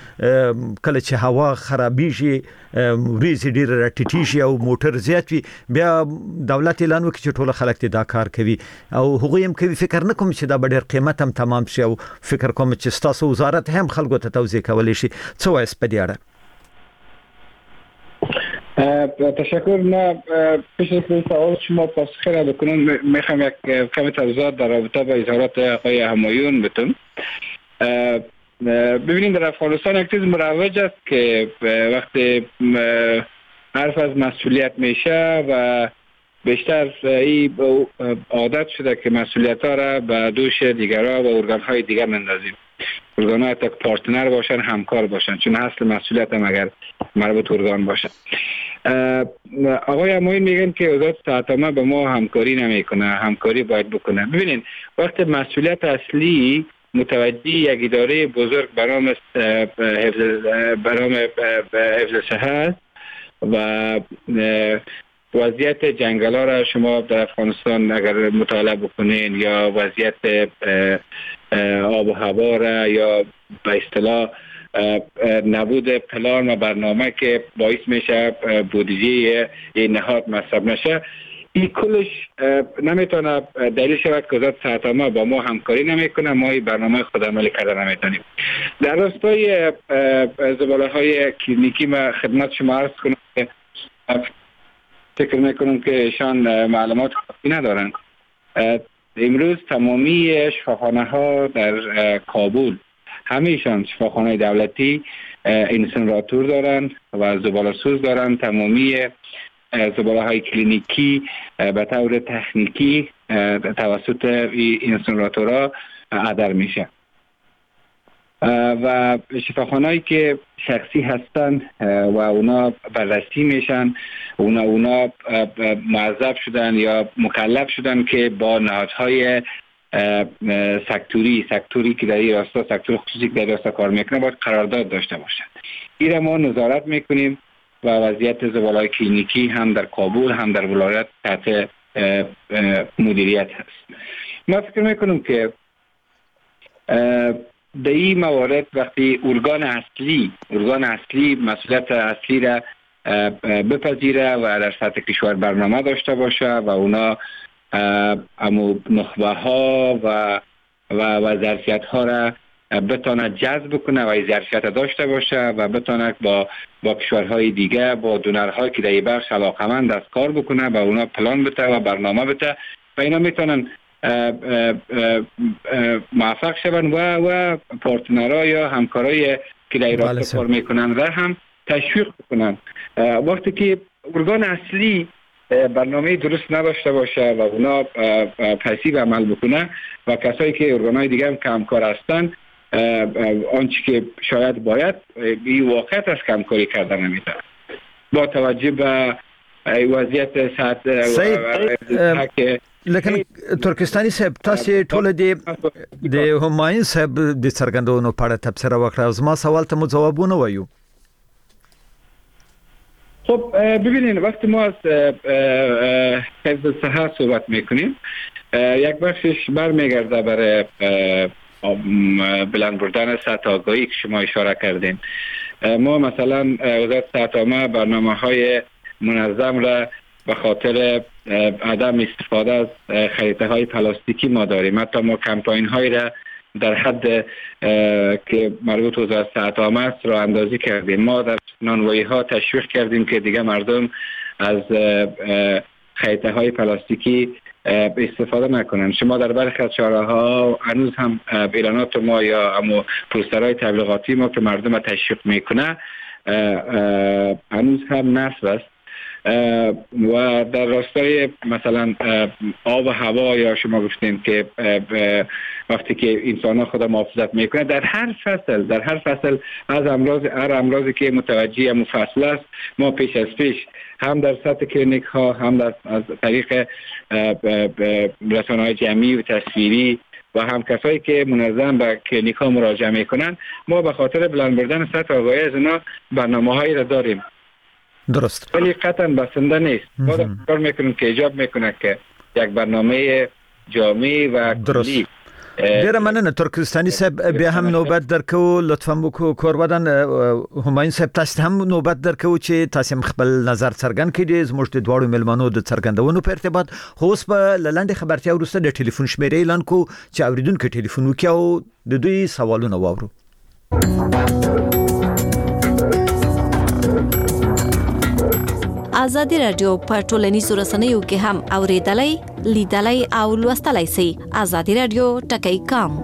کې کله چې هوا خرابېږي وریځې ډېره راټیټېږي او موټر زیات وي بیا دولت اعلان وکړي چې ټول خلک دې دا کار کوي او هغوی هم کوي. فکر نه کوم چې دا به ډېر قیمت هم تمام شي او فکر کوم چې ستاسو وزارت هم خلکو ته توضیح کولی شي. څه وایست په دې اړه؟ تشکر. نه پیش از سوال شما پاسخ را بکنم میخوام یک کمی توضیحات در رابطه با اظهارات آقای همایون بدم. ببینید در افغانستان یک چیز مروج است که وقتی حرف از مسئولیت میشه و بیشتر این عادت شده که مسئولیت ها را به دوش دیگرها و ارگان های دیگر نندازیم. ارگان ها تا پارتنر باشن، همکار باشن، چون اصل مسئولیت هم اگر مربوط ارگان باشن. آقای همایون میگن که وزارت صحت عامه به ما همکاری نمیکنه، همکاری باید بکنه. ببینید وقتی مسئولیت اصلی متوجه یک اداره بزرگ برام حفظ صحت و وضعیت جنگل ها را شما در افغانستان اگر مطالعه بکنین یا وضعیت آب و هوا را یا به اصطلاح نبود پلان و برنامه که باعث میشه بودجه این نهاد مصرف نشه، این کلش نمیتونه دلیل شود که وزارت صحت عامه با ما همکاری نمیکنه، ما این برنامه خود عملی کرده نمیتونیم. در راستای زباله های کلینیکی ما خدمت شما عرض کنم که فکر میکنم که ایشان معلومات کافی ندارن. امروز تمامی شفاخانه ها در کابل، همیشان شفاخانه دولتی اینسینراتور دارن و زباله سوز دارن. تمامی زباله های کلینیکی به طور تکنیکی توسط اینسینراتورها عدر میشه و شفاخانه‌ای که شخصی هستن و اونا بررسی میشن، اونا موظف شدن یا مکلف شدن که با نهادهای سکتوری که در این راستا، سکتور خصوصی که در راستا کار میکنه، باید قرارداد داشته باشن. این ما نظارت میکنیم و وضعیت زباله‌های کلینیکی هم در کابل هم در ولایت تحت مدیریت هست. ما فکر میکنم که در این موارد وقتی ارگان اصلی مسئولیت اصلی را بپذیره و در سطح کشور برنامه داشته باشه و اونا نخبه ها و ظرفیت ها را بتونه جذب کنه و ظرفیت داشته باشه و بتونه با کشورهای دیگه، با دونرهایی که در این بخش علاقمند است کار بکنه و اونا پلان بده و برنامه بده و اینا میتونن موفق شون و پارتنرها یا همکارای که در راستا کار میکنن را هم تشویق بکنن. وقتی که ارگان اصلی برنامه درست نداشته باشه و اونا پسیو عمل بکنه و کسایی که ارگانهای دیگه هم همکار هستن، آنچه که شاید باید این واقعیت است که همکاری کردن نمیتونه. با توجه به وضعیت سطح لیکن ترکستاني صاحب تاسو ټول د همایون صاحب د څرګندونو په اړه تبصره وکړه. زما سوال ته مو جوابونه وایو. خب ببینید وقتی ما از حفظ صحت صحبت میکنیم، یک بخشش برمیگرده برای بلند بردن سطح آگاهی که شما اشاره کردین. ما مثلا وزارت صحت عامه برنامه‌های منظم را به خاطر عدم استفاده از خریطه های پلاستیکی ما داریم. حتی ما کمپاین های را در حد که مربوط وزارت صحت عامه است را اندازی کردیم. ما در نانوایی ها تشویق کردیم که دیگه مردم از خریطه های پلاستیکی استفاده نکنن. شما در برخی از شارع‌ها هنوز هم اعلانات ما یا اما پوسترهای تبلیغاتی ما که مردم تشویق میکنه هنوز هم نصب است. و در راستای مثلا آب و هوا یا شما گفتین که وقتی که انسان ها خود محافظت میکنه، در هر فصل از امراضی که متوجه مفصل است ما پیش از پیش هم در سطح کلینیک ها هم از طریق رسانه‌های جمعی و تصویری و هم کسایی که منظم به کلینیک ها مراجعه میکنن، ما به خاطر بلند بردن سطح آگاهی از اینا برنامه‌هایی را داریم. درست، ولی قطعا بسنده نیست. ما کار میکنیم که ایجاب میکنه که یک برنامه جامع و کلی. ډیره مننه ترکستاني صاحب. بیا هم نوبت درکو، لطفا وکړو کوربدان همایون صاحب تاسو هم نوبت درکو چې تاسو خپل نظر څرګند کړئ زموږ د دوړو ملمنو د څرګندونو په ارتباط. هوس په لاندې خبرتیا وروسته د ټلیفون شمیرې اعلان کو چې اوریدونکو ټلیفون وکړي او د دوی سوالونه واورو. ازادي رادیو په ټولنیزو رسنیو کې هم اوریدلای، لیدلای او لوستلای شئ. ازادي رادیو ټکی کام.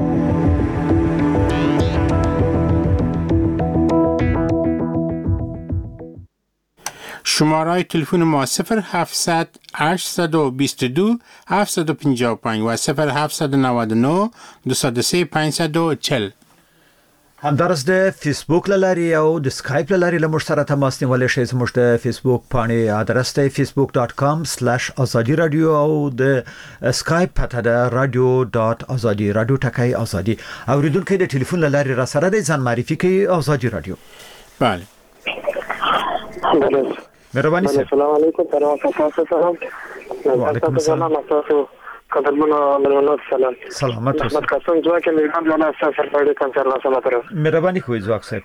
شماره تلفن ما 0700 822 755 و 0799 203 540. همدارس د فیسبوک لاري او د سکایپ لاري له موږ سره تماس نیولای شئ. زموږ د فیسبوک باندې ادرس دی facebook.com/azadi radio او د سکایپ پته ده radio.azadi radio ټکای ازادي. اوریدونکو د ټلیفون لاري را سره د ځان معرفي کوي ازادي رادیو. بله. مهرباني سره. السلام علیکم. وعلیکم السلام. سلامت اوسئ. قسم جوا کې میدان ونه سفر پړې کنسروا سماتره. مهرباني کوئ ځواک صاحب.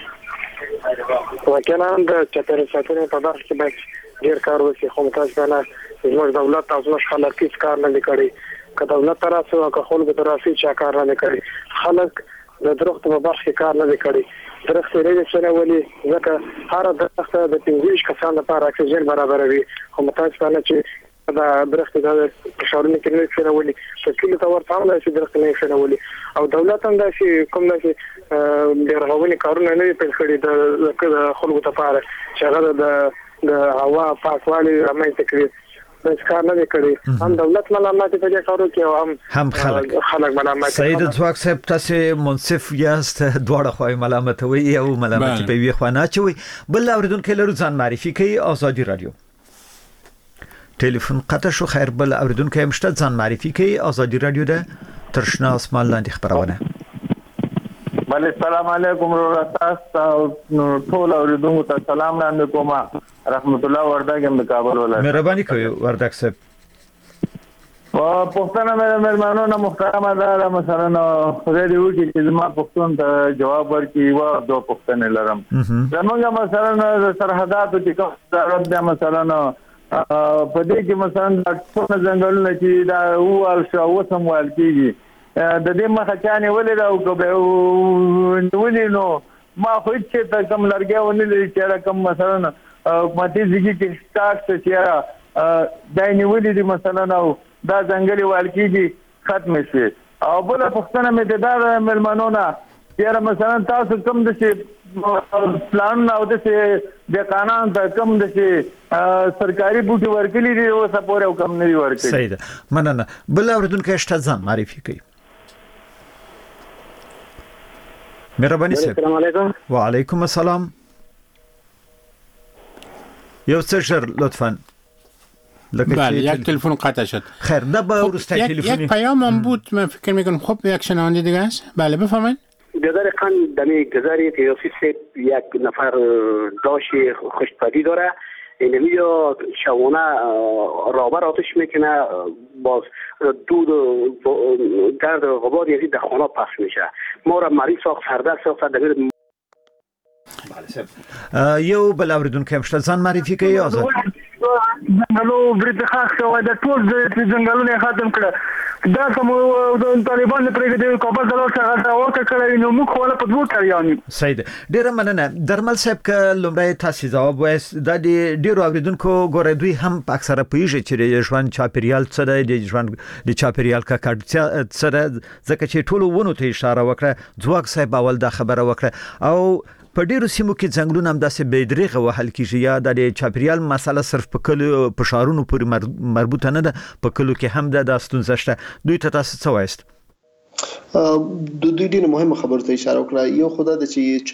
وکیلان د چاپیریال ساتنې په برخه کې باید ډیر کار وکړي. خو متاسفانه زموږ دولت او زموږ خلک هیڅ کار نه کوي. که دولت تراسو او که خلک تراسي چې کار نه کوي. خلک د درخت په برخه کې کار نه کوي. درخت لري شنولي ځکه هر درخت د 15 کسانو لپاره اکسیجن برابروي خو متاسفانه چې دا درخت د فشارونو کې نه شنولي په کله تا ورته عمل چې درخت نه شنولي او دولت هم دا چې کوم نه چې د رغونې کارونه نه پیل کړي د خلکو لپاره چې هغه د هوا پاکوالي رامنځته کړي د کار نه کړي هم دولت ملامت په دې کارو کې هم خلک ملامت سید ځواک صاحب تاسو منصف یاست دواړه خوای ملامت وي او ملامت په وی خوانه چوي بل اوریدونکو لرو ځان معرفي کوي آزادي رادیو ټلیفون قطع شو خیر بل اوریدونکو هم شته ځان معرفي کوي آزادي رادیو ده ترشنا اسمان لاندې خبرونه بله السلام علیکم تاسو ټول اوریدونکو ته سلام وړاندې کوم رحمت الله وردګ د کابل ولایت مهرباني کوي وردګ صاحب پښتنه مېرمنو نه محترمه ده مثلا ریډیو کې چې ما پښتون ته جواب ورکړي و دوه پښتنه لرم زموږ مثلا سرحداتو کې کوم ضرورت ده مثلا په دې کې مثلا څونه ځنګلونه چې دا وال شو وسم وال کېږي د دې مخه چانه ولې راو ولې نو ما خو چې ته کوم لرګي ونی لري چې کوم مثلا ماته ځکه چې سٹاک چې دای نیولې دي مثلا نو دا ځنګلي وال کېږي ختم شي او بل پښتنه مې ددار ملمنونه چې مثلا تاسو کوم د شي پلان او د د قانون ته کوم د سرکاري بوټي ورکلي دي او سپور او کم نه ورکلي صحیح ده مننه بل اوریدونکو شته ځان معرفي کوي مهرباني صاحب السلام علیکم وعلیکم السلام یو څه شر لطفا بله یک تلفن قطع شد خیر ده با ورسته تلفنی یک پیام هم بود من فکر میکنم خب یک شنونده دیگه است بله بفرمایید بذارقاً دمی گذاری تیوفیس یک نفر داشت خوشپدی داره اینمی یا شوانه رابر آتش میکنه باز دود گرد و غبار یزید در خانه پخش میشه ما را مریض ساخت سرده دمیر یو بل اوریدونکو هم شته ځان معرفي کوي آزاد زنګلو برید خاص شوی د ټول ځنګلونه ختم کړه دا کوم د طالبان پرې د کابل دلته څنګه ورته کړی نو موږ خو په دوه کړیانی سید ډیر مننه درمل صاحب ک لومړی تاسو جواب وایس د ډیرو اوریدونکو ګورې دوی هم اکثره پیږي چې ژوند چاپیریال څه دی ژوند د چاپیریال کا کډ څه ځکه چې ټول ونه ته اشاره وکړه ځواک صاحب اول دا خبره وکړه او په ډیرو سیمو کې ځنګلونه هم داسې بېدریغه وهل کېږي یا د چاپیریال مسله صرف په کلو په ښارونو پورې مربوطه نه ده په کلو کې هم ده دا ستونزه شته دوی ته تاسو څه وایست د دوی ډیره مهمه خبره ته اشاره وکړه یو خدای د چې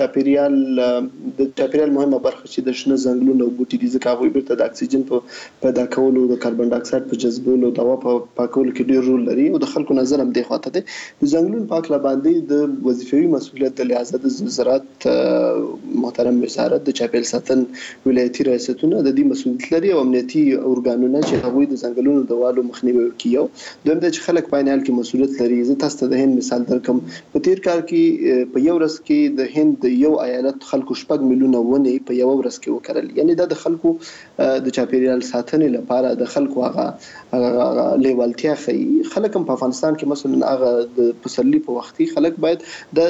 چاپیریال مهمه برخه چې د شنه ځنګلونو او بوټي دي ځکه هغوی بیرته د اکسیجن په پیدا کولو د کاربن ډای اکساید په جذبولو د هوا په پاکولو کې ډیر رول لري او د خلکو نظر هم دی خواته دي د ځنګلونو پاک لا باندې د وظیفوي مسؤلیت د لحاظ د زراعت محترم وزارت د چاپیریال ساتنې ولایتي ریاستونه د دې مسؤلیت لري او امنیتي اورګانونه چې هغوی د ځنګلونو د والو مخنیوي کوي دویم د خلک په عینال کې مسؤلیت لري زه تاسو ته د هند مثال درکم په تیر کال کې په یو ورځ کې د هند د یو ایالت خلکو 6 میلیونه ونې په یو ورځ کې وکړل یعنی د خلکو د چاپیریال ساتنې لپاره د خلکو هغه لیوالتیا خي خلک هم په افغانستان کې مثلا هغه د پسرلی په وخت کې خلک باید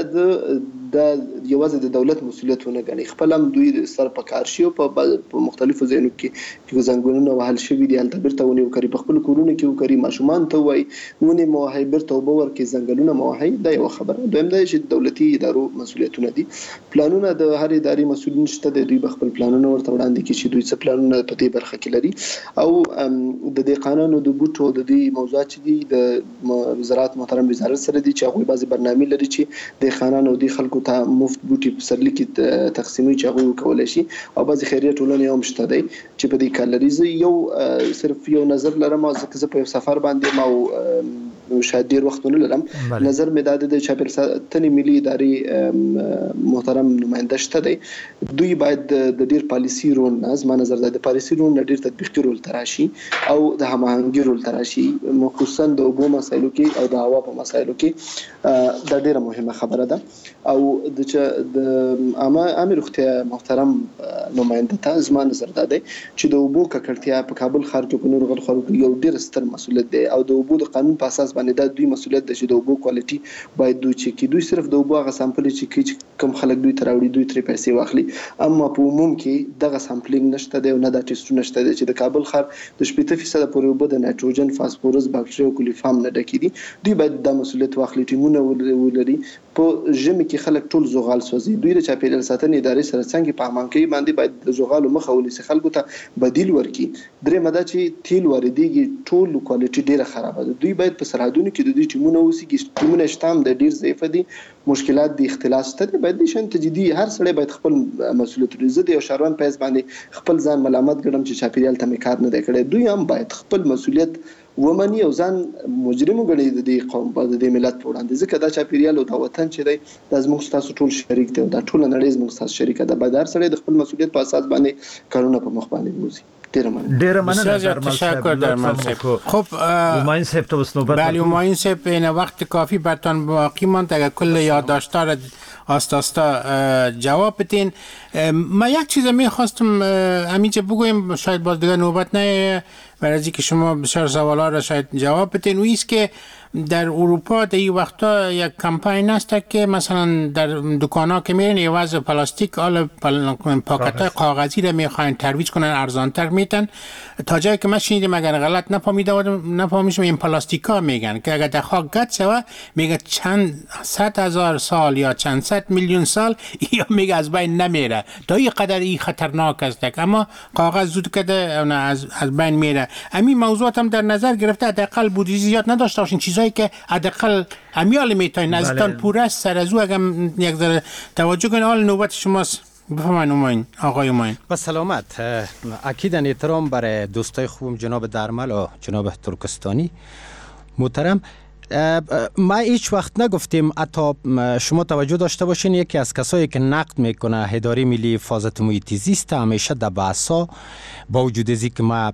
د یوازې د دولت مسؤلیت ونه غني خپل هم دوی سر په کار شي او په مختلفو ځایونو کې څنګهونه وهل شوی دي البته بیرته ونی وکړي په خپل کورونه کې وکړي ماشومان ته وای ونی مو هي بیرته وبور کې څنګهونه مو هي دا یو خبره دویم دا چې دولتي ادارو مسؤلیتونه دي پلانونه د هر اداري مسؤلین شته د دوی خپل پلانونه ورته وړاندې کوي چې دوی څه پلانونه په دې برخه کې لري او د دې قانونو د بوټو د دې موضوعات دي د وزارت محترم وزارت سره دي چې هغه بعضي برنامه لري چې د قانونو د خلکو ته مفت بوټي په سرلی کې تقسیمي چې هغه کولای شي او بعضي خیریه ټولنې هم شته دي چې په دې کالریز یو صرف یو نظر لرم ځکه په سفر باندې ما شاید ډیر وختونه لرم نظر مې د چاپیریال ساتنې ملي ادارې محترم نماینده شته دی دوی باید د ډیر پالیسي رول نه زما نظر د پالیسي رول نه ډیر تطبیقي رول تراشي او د هماهنګي رول تراشي خصوصا د اوبو مسایلو کې او د هوا په مسایلو کې دا ډیره مهمه خبره ده او د عامه روغتیا محترم نماینده ته زما نظر ده چې د اوبو ککړتیا په کابل ښار کې په نور غلخرو کې یو ډیر ستر مسؤلیت دی او د اوبو د قانون په اساس باندې دا دوی مسولیت د چې د اوبو کوالټي باید دوی چک کړي. دوی صرف د اوبو هغه سامپل چې کوم خلک دوی تراوړي دوی ترې پیسې واخلي، اما په عموم کې دغه سامپلینګ نشته دی او نه دا ټیسټونه شته دی چې د کابل ښار د 80% پورې اوبه د نایټروجن، فاسفورس، باکټریا او کولیفارم نه ډکې دي. دوی باید دا مسولیت واخلي، ټیمونه ولري. په ژمي کې خلک ټول زغال سوځي، دوی د چاپیریال ساتنې ادارې سره څنګه په امانکۍ باندې باید د زغالو مخه ونیسي، خلکو ته بدیل ورکړي. درېمه دا چې تیل واردېږي ټول کوالټي ډیره خرابه ده. دوی باید په سرحدونو کې د دوی ټیمونه اوسي، ټیمونه شته هم د ډیر ضعیف دي، مشکلات د اختلاس ته باید د شان تجدي هر سړی باید خپل مسولیت لري. زه د یو شاروان پیس باندې خپل ځان ملامت ګڼم چې چاپیریال ته مې کار نه دی کړی. دوی هم باید خپل مسولیت ومني او ځان مجرم وګڼي د دې قوم په د ملت په وړاندې، ځکه دا چاپیریال او دا وطن چې دی دا زموږ تاسو ټول شریک دی او دا ټول نړۍ زموږ تاسو شریک ده. باید هر سړی د خپل مسولیت په اساس باندې کارونه په مخ باندې ووزي. ډیره مننه تشکر درمان صاحب. خب همایون صاحب تو بس نوبت. بله همایون صاحب این وقت کافی براتون باقی ماند، اگر کل یادداشت‌ها را آستا جواب بدین. من یک چیز میخواستم همینجا بگویم، شاید باز دیگه نوبت نه، برای از اینکه شما بسیار سوالا را شاید جواب بدین. و ایست که در اروپا در این وقتا یک کمپاین است که مثلا در دکانا که میرین عوض پلاستیک پاکت‌های کاغذی را میخواین ترویج کنن، ارزانتر میتن. تا جایی که من شنیدم اگر غلط نفهمیدم این پلاستیکا میگن که اگر در خاک قطع شود میگه چند 100,000 سال یا چند 100 میلیون سال یا میگه از بین نمیره. تا این قدر این خطرناک است، اما کاغذ زود کده از بین میره. همین موضوعات هم در نظر گرفته حداقل بودجه زیاد نداشته باشین، چیزایی که حداقل امیال میتونین نزدیکتان پوره است سر از او اگر یک ذره توجه کنین. حال نوبت شماست. بفرمایید همایون آقای همایون. با سلامت. اکید احترام برای دوستای خوبم جناب درمل و جناب ترکستانی محترم. ما هیچ وقت نگفتیم، حتی شما توجه داشته باشین یکی از کسایی که نقد میکنه اداره ملی حفاظت محیط زیست همیشه در بحثا با وجود از اینکه ما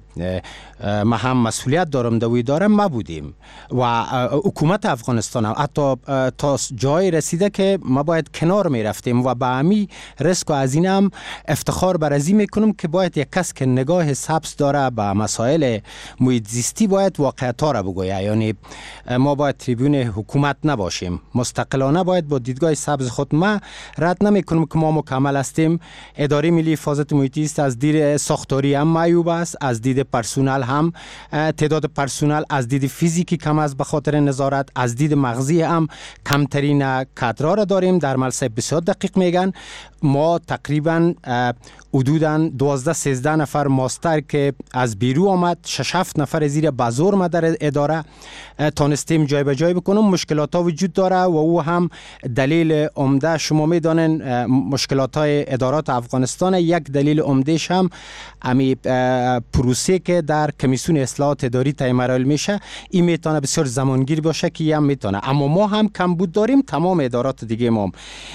هم مسئولیت دارم در اداره ما بودیم و حکومت افغانستان حتی تا جای رسیده که ما باید کنار میرفتیم و به همی ریسک و هزینه هم افتخار بر ازی میکنم که باید یک کس که نگاه سبز داره به مسائل محیط زیستی باید واقعیت‌ها را بگوید. یعنی ما باید تریبون حکومت نباشیم، مستقلانه باید با دیدگاه سبز خود. ما رد نمی کنم که ما مکمل هستیم. اداره ملی حفاظت محیط زیست از دید ساختاری هم معیوب است، از دید پرسونل هم تعداد پرسونل، از دید فیزیکی کم است به خاطر نظارت، از دید مغزی هم کمترین کادرها را داریم. در ملسه بسیار دقیق میگن ما تقریبا حدوداً 12-13 نفر ماستر که از بیرو آمد، 6-7 نفر زیر بازور ما در اداره تانستیم جای به جای بکنم. مشکلات ها وجود داره و او هم دلیل عمده شما میدانن مشکلات های ادارات افغانستان. یک دلیل عمدهش هم امی پروسه که در کمیسیون اصلاحات اداری طی مراحل میشه، این میتونه بسیار زمانگیر باشه که هم میتونه، اما ما هم کمبود داریم تمام ادارات دیگه. ما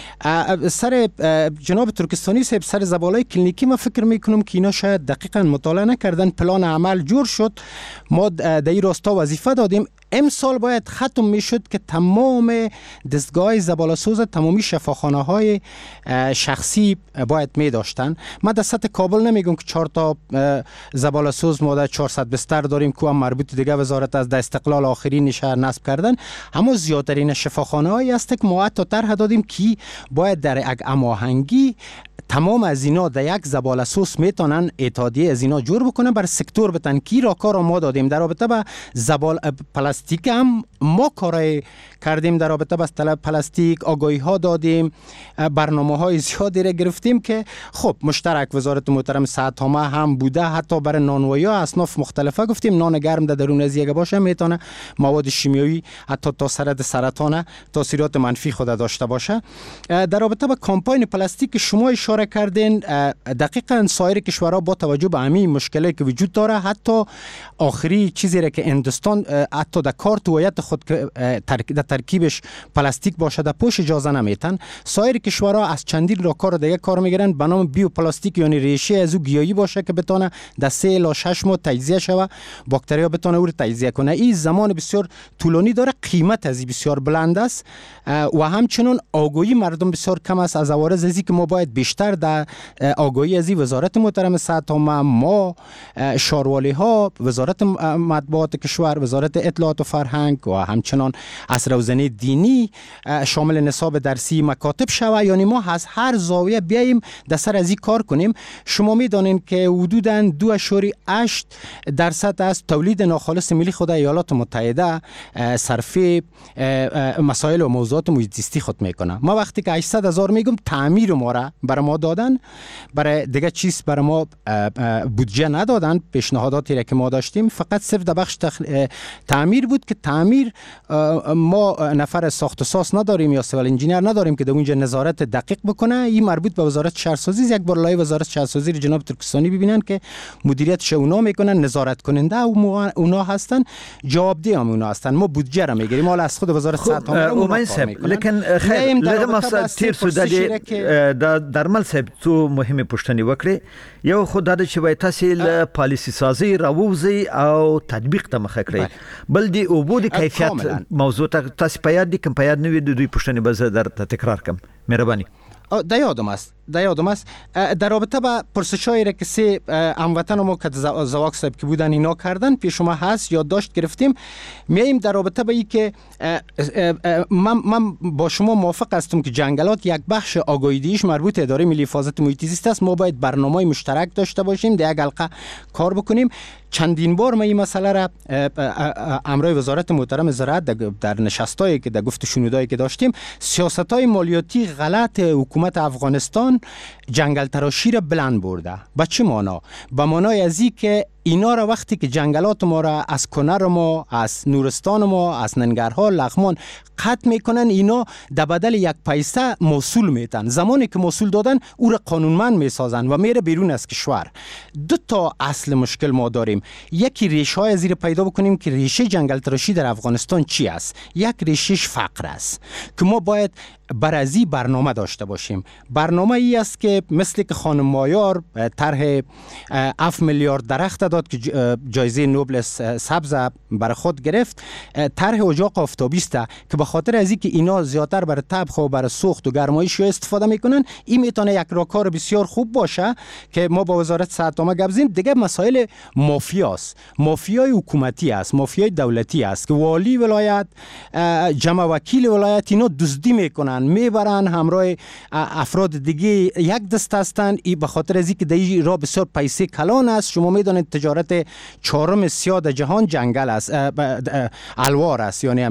سر جناب ترکستانی صاحب سر زبالای کلینیکی ما فکر میکنم که اینا شاید دقیقاً مطالعه نکردن. پلان عمل جور شد، ما در این راستا وظیفه دادیم. امسال باید ختم میشد که تمام دستگاه زباله‌سوز تمامی شفاخانه های شخصی باید می داشتن. من در سطح کابل نمیگم که 4 تا زباله‌سوز ما در 400 بستر داریم که هم مربوط دیگه وزارت از استقلال آخرین شهر نصب کردن، اما زیادترین شفاخانه هایی است که ما حتی طرح دادیم که باید در یک هماهنگی تمام از اینا در یک زباله‌سوز میتونن اتحادیه از اینا جور بکنن بر سکتور بتن کی را کار ما دادیم. در رابطه با پلاستیک هم ما کارای کردیم، در رابطه با طلب پلاستیک آگاهی ها دادیم، برنامه های زیادی را گرفتیم که خب مشترک وزارت محترم صحت هم بوده. حتی برای نانوایی ها اصناف مختلفه گفتیم نان گرم در درون از یک باشه میتونه مواد شیمیایی حتی تا سرطان تاثیرات منفی خود داشته باشه. در رابطه با کمپاین پلاستیک شما اشاره کردین، دقیقاً سایر کشورها با توجه به همین مشکلی که وجود داره حتی آخری چیزی را که هندوستان حتی در کارت هویت خود در ترکیبش پلاستیک باشه در پوش اجازه نمیتن. سایر کشورها از چندین راهکار دیگه کار میگیرن به نام بیو پلاستیک، یعنی ریشه از او گیاهی باشه که بتونه در 3 تا 6 ماه تجزیه شوه، باکتریا بتونه او رو تجزیه کنه. این زمان بسیار طولانی داره، قیمت از بسیار بلند است و همچنین آگاهی مردم بسیار کم است از عوارض ازی که ما باید بیشتر در آگاهی از وزارت محترم صحت ما شاروالی ها، وزارت مطبوعات کشور، وزارت اطلاعات و فرهنگ و همچنان از روزنه دینی شامل نصاب درسی مکاتب شوه. یعنی ما از هر زاویه بیاییم در سر از این کار کنیم. شما میدانین که حدوداً 2.8% از تولید ناخالص ملی خود ایالات متحده صرفی مسائل و موضوعات محیط زیستی خود میکنه. ما وقتی که 800,000 میگم تعمیر ما را برای ما دادن، برای دیگه چیز برای ما بودجه ندادن. پیشنهاداتی را که ما داشتیم فقط صرف در بخش تعمیر بود که تعمیر ما نفر ساخت و ساز نداریم یا سیول انجینیر نداریم که در اونجا نظارت دقیق بکنه. این مربوط به وزارت شهرسازی. یک بار لایو وزارت شهرسازی جناب ترکستانی ببینن که مدیریتش اونا میکنن، نظارت کننده اونا هستن، جوابدeh هم اونا هستن. ما بودجه را میگیریم، حالا از خود وزارت صحت هم اونا کار میکنن. لیکن خیر لږه مسله تیر شو د درمل صاحب تو مهمه پوښتنې وکړي. یو خو دا چې وای تاسو له پالیسی سازي راووزي او تطبیق ته مخه کړئ، بل دی او بو د کیفیت موضوع ته تاسو په یاد دي کوم په یاد نه وي د دوی پوښتنې به زه در تکرار کوم. مهرباني. در یادم است در رابطه با پرسشایی را که سه هموطن ما که زواک صاحب که بودن اینا کردن پیش شما هست یادداشت گرفتیم. میایم در رابطه با این که من با شما موافق هستم که جنگلات یک بخش آگاهی‌دهیش مربوط اداره ملی حفاظت محیط زیست است. ما باید برنامه مشترک داشته باشیم، در یک حلقه کار بکنیم. چندین بار ما این مسئله را امرای وزارت محترم زراعت در نشستایی که در گفت شنودایی که داشتیم، سیاست‌های مالیاتی غلط حکومت افغانستان جنگل تراشی را بلند برده. به چه معنا؟ به معنای از این که اینا را وقتی که جنگلات ما را از کنر ما، از نورستان ما، از ننگرها، لغمان قطع میکنن، اینا در بدل یک پیسه موصول میتن. زمانی که موصول دادن او را قانونمند میسازن و میره بیرون از کشور. دو تا اصل مشکل ما داریم. یکی ریشه های زیر پیدا بکنیم که ریشه جنگل تراشی در افغانستان چی است. یک ریشهش فقر است که ما باید برازی برنامه داشته باشیم. برنامه ای است که مثل که خانم مایار طرح 7 میلیارد درخت داد که جایزه نوبل سبز برای خود گرفت. طرح اجاق آفتابی است که به خاطر از اینکه اینا زیاتر برای طبخ و برای سوخت و گرمایش استفاده میکنن، این میتونه یک راهکار بسیار خوب باشه که ما با وزارت صحت ما گپ زدیم. دیگه مسائل مافیاست، مافیای حکومتی است، مافیای دولتی است که والی ولایت، جمع وکیل ولایت اینا دزدی میکنن، میبرن همراه افراد دیگه یک دست هستند. این به خاطر از اینکه در راه بسیار پیسه کلان است. شما میدونید تجارت چهارم سیاه در جهان جنگل است، الوار است، یعنی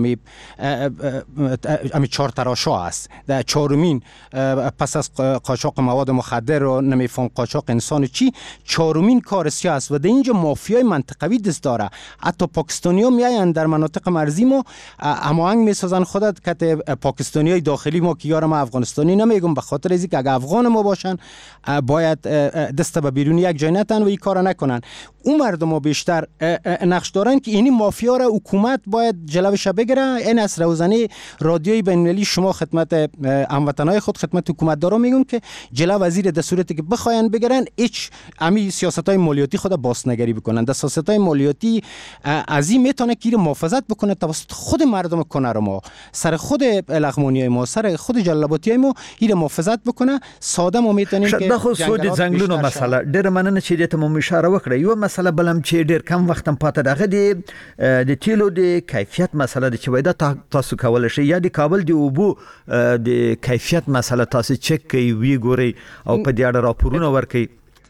امی چهار تراشا است. در چهارمین پس از قاچاق مواد مخدر و نمیفهم قاچاق انسان چی، چهارمین کار سیاه است و در اینجا مافیای منطقوی دست داره. حتی پاکستانی‌ها میایند در مناطق مرزی ما هماهنگ میسازن خودت که پاکستانیای داخلی ما که یارم افغانستانی نمیگم، به خاطر از اینکه اگه افغان ما باشن باید دست به بیرون یک جای نتن و این کارا نکنن. اون مردم ها بیشتر نقش دارن که اینی مافیا را حکومت باید جلوش بگیره. این از روزنه رادیوی بین‌المللی شما خدمت هموطنای خود، خدمت حکومتدارا میگم که جلو وزیر در صورتی که بخواین بگیرن هیچ امی سیاست‌های مالیاتی خود بازنگری بکنن. در سیاست‌های مالیاتی از این میتونه که محافظت بکنه توسط خود مردم کنر ما، سر خود لغمانیای ما، سر خود جلال‌آبادیای ما این محافظت بکنه. ساده ما میتونیم که دغه سود زنګلونو مسله ډېر مننه چې دې ته مو اشاره وکړه. یو مسله بلم چې ډېر کم وخت هم پاتې دغه د تیلو د کیفیت مسله د چې وایدا تاسو کول شي یا د کابل دی اوبو د کیفیت مسله تاسو چک کوي وی ګوري او په دې اړه راپورونه ورکړي.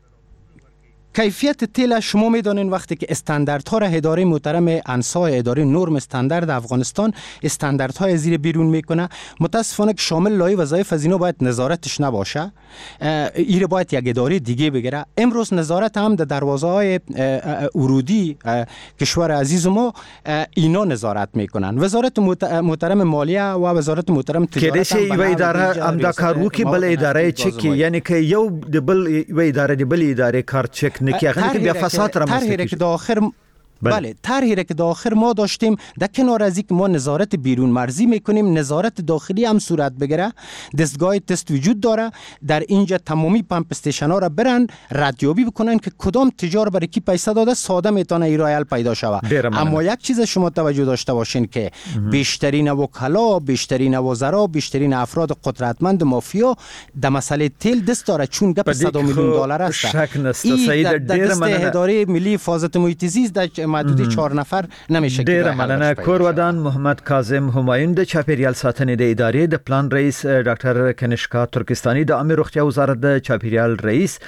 کیفیت تیل شما میدونین وقتی که استانداردها را اداره محترم انسا، اداره نرم استاندارد افغانستان استانداردهای زیر بیرون میکنه. متاسفانه که شامل لایه وظایف از اینا باید نظارتش نباشه، این باید یک اداره دیگه بگیره. امروز نظارت هم در دروازه های ورودی کشور عزیز ما اینا نظارت میکنن. وزارت محترم مالیه و وزارت محترم تجارت هم و اداره هم دا کار وکي بل اداره چک، یعنی که یو د بل و اداره د بل اداره کار چک نکیه بیا فساد را مستقیم. بله، طرحی که در آخر ما داشتیم در کنار از اینکه ما نظارت بیرون مرزی میکنیم، نظارت داخلی هم صورت بگیره. دستگاه تست وجود داره در اینجا، تمامی پمپ استیشن ها را برن ردیابی بکنن که کدام تجار برای کی پیسه داده، ساده میتونه ایرایل پیدا شود. اما یک چیز شما توجه داشته باشین که بیشترین وکلا، بیشترین وزرا، بیشترین افراد قدرتمند مافیا در مسئله تیل دست داره، چون گپ 100 میلیون دلار است. شک نسته. در دست اداره ملی حفاظت محیط زیست محدود 4 نفر نمیشه. ډیر مننه. کورودان محمد کاظم همایون د چاپیریال ساتنې د ادارې د پلان رئیس، ډاکټر کنشکا ترکستاني د عامه روغتیا وزارت د چاپیریال رئیس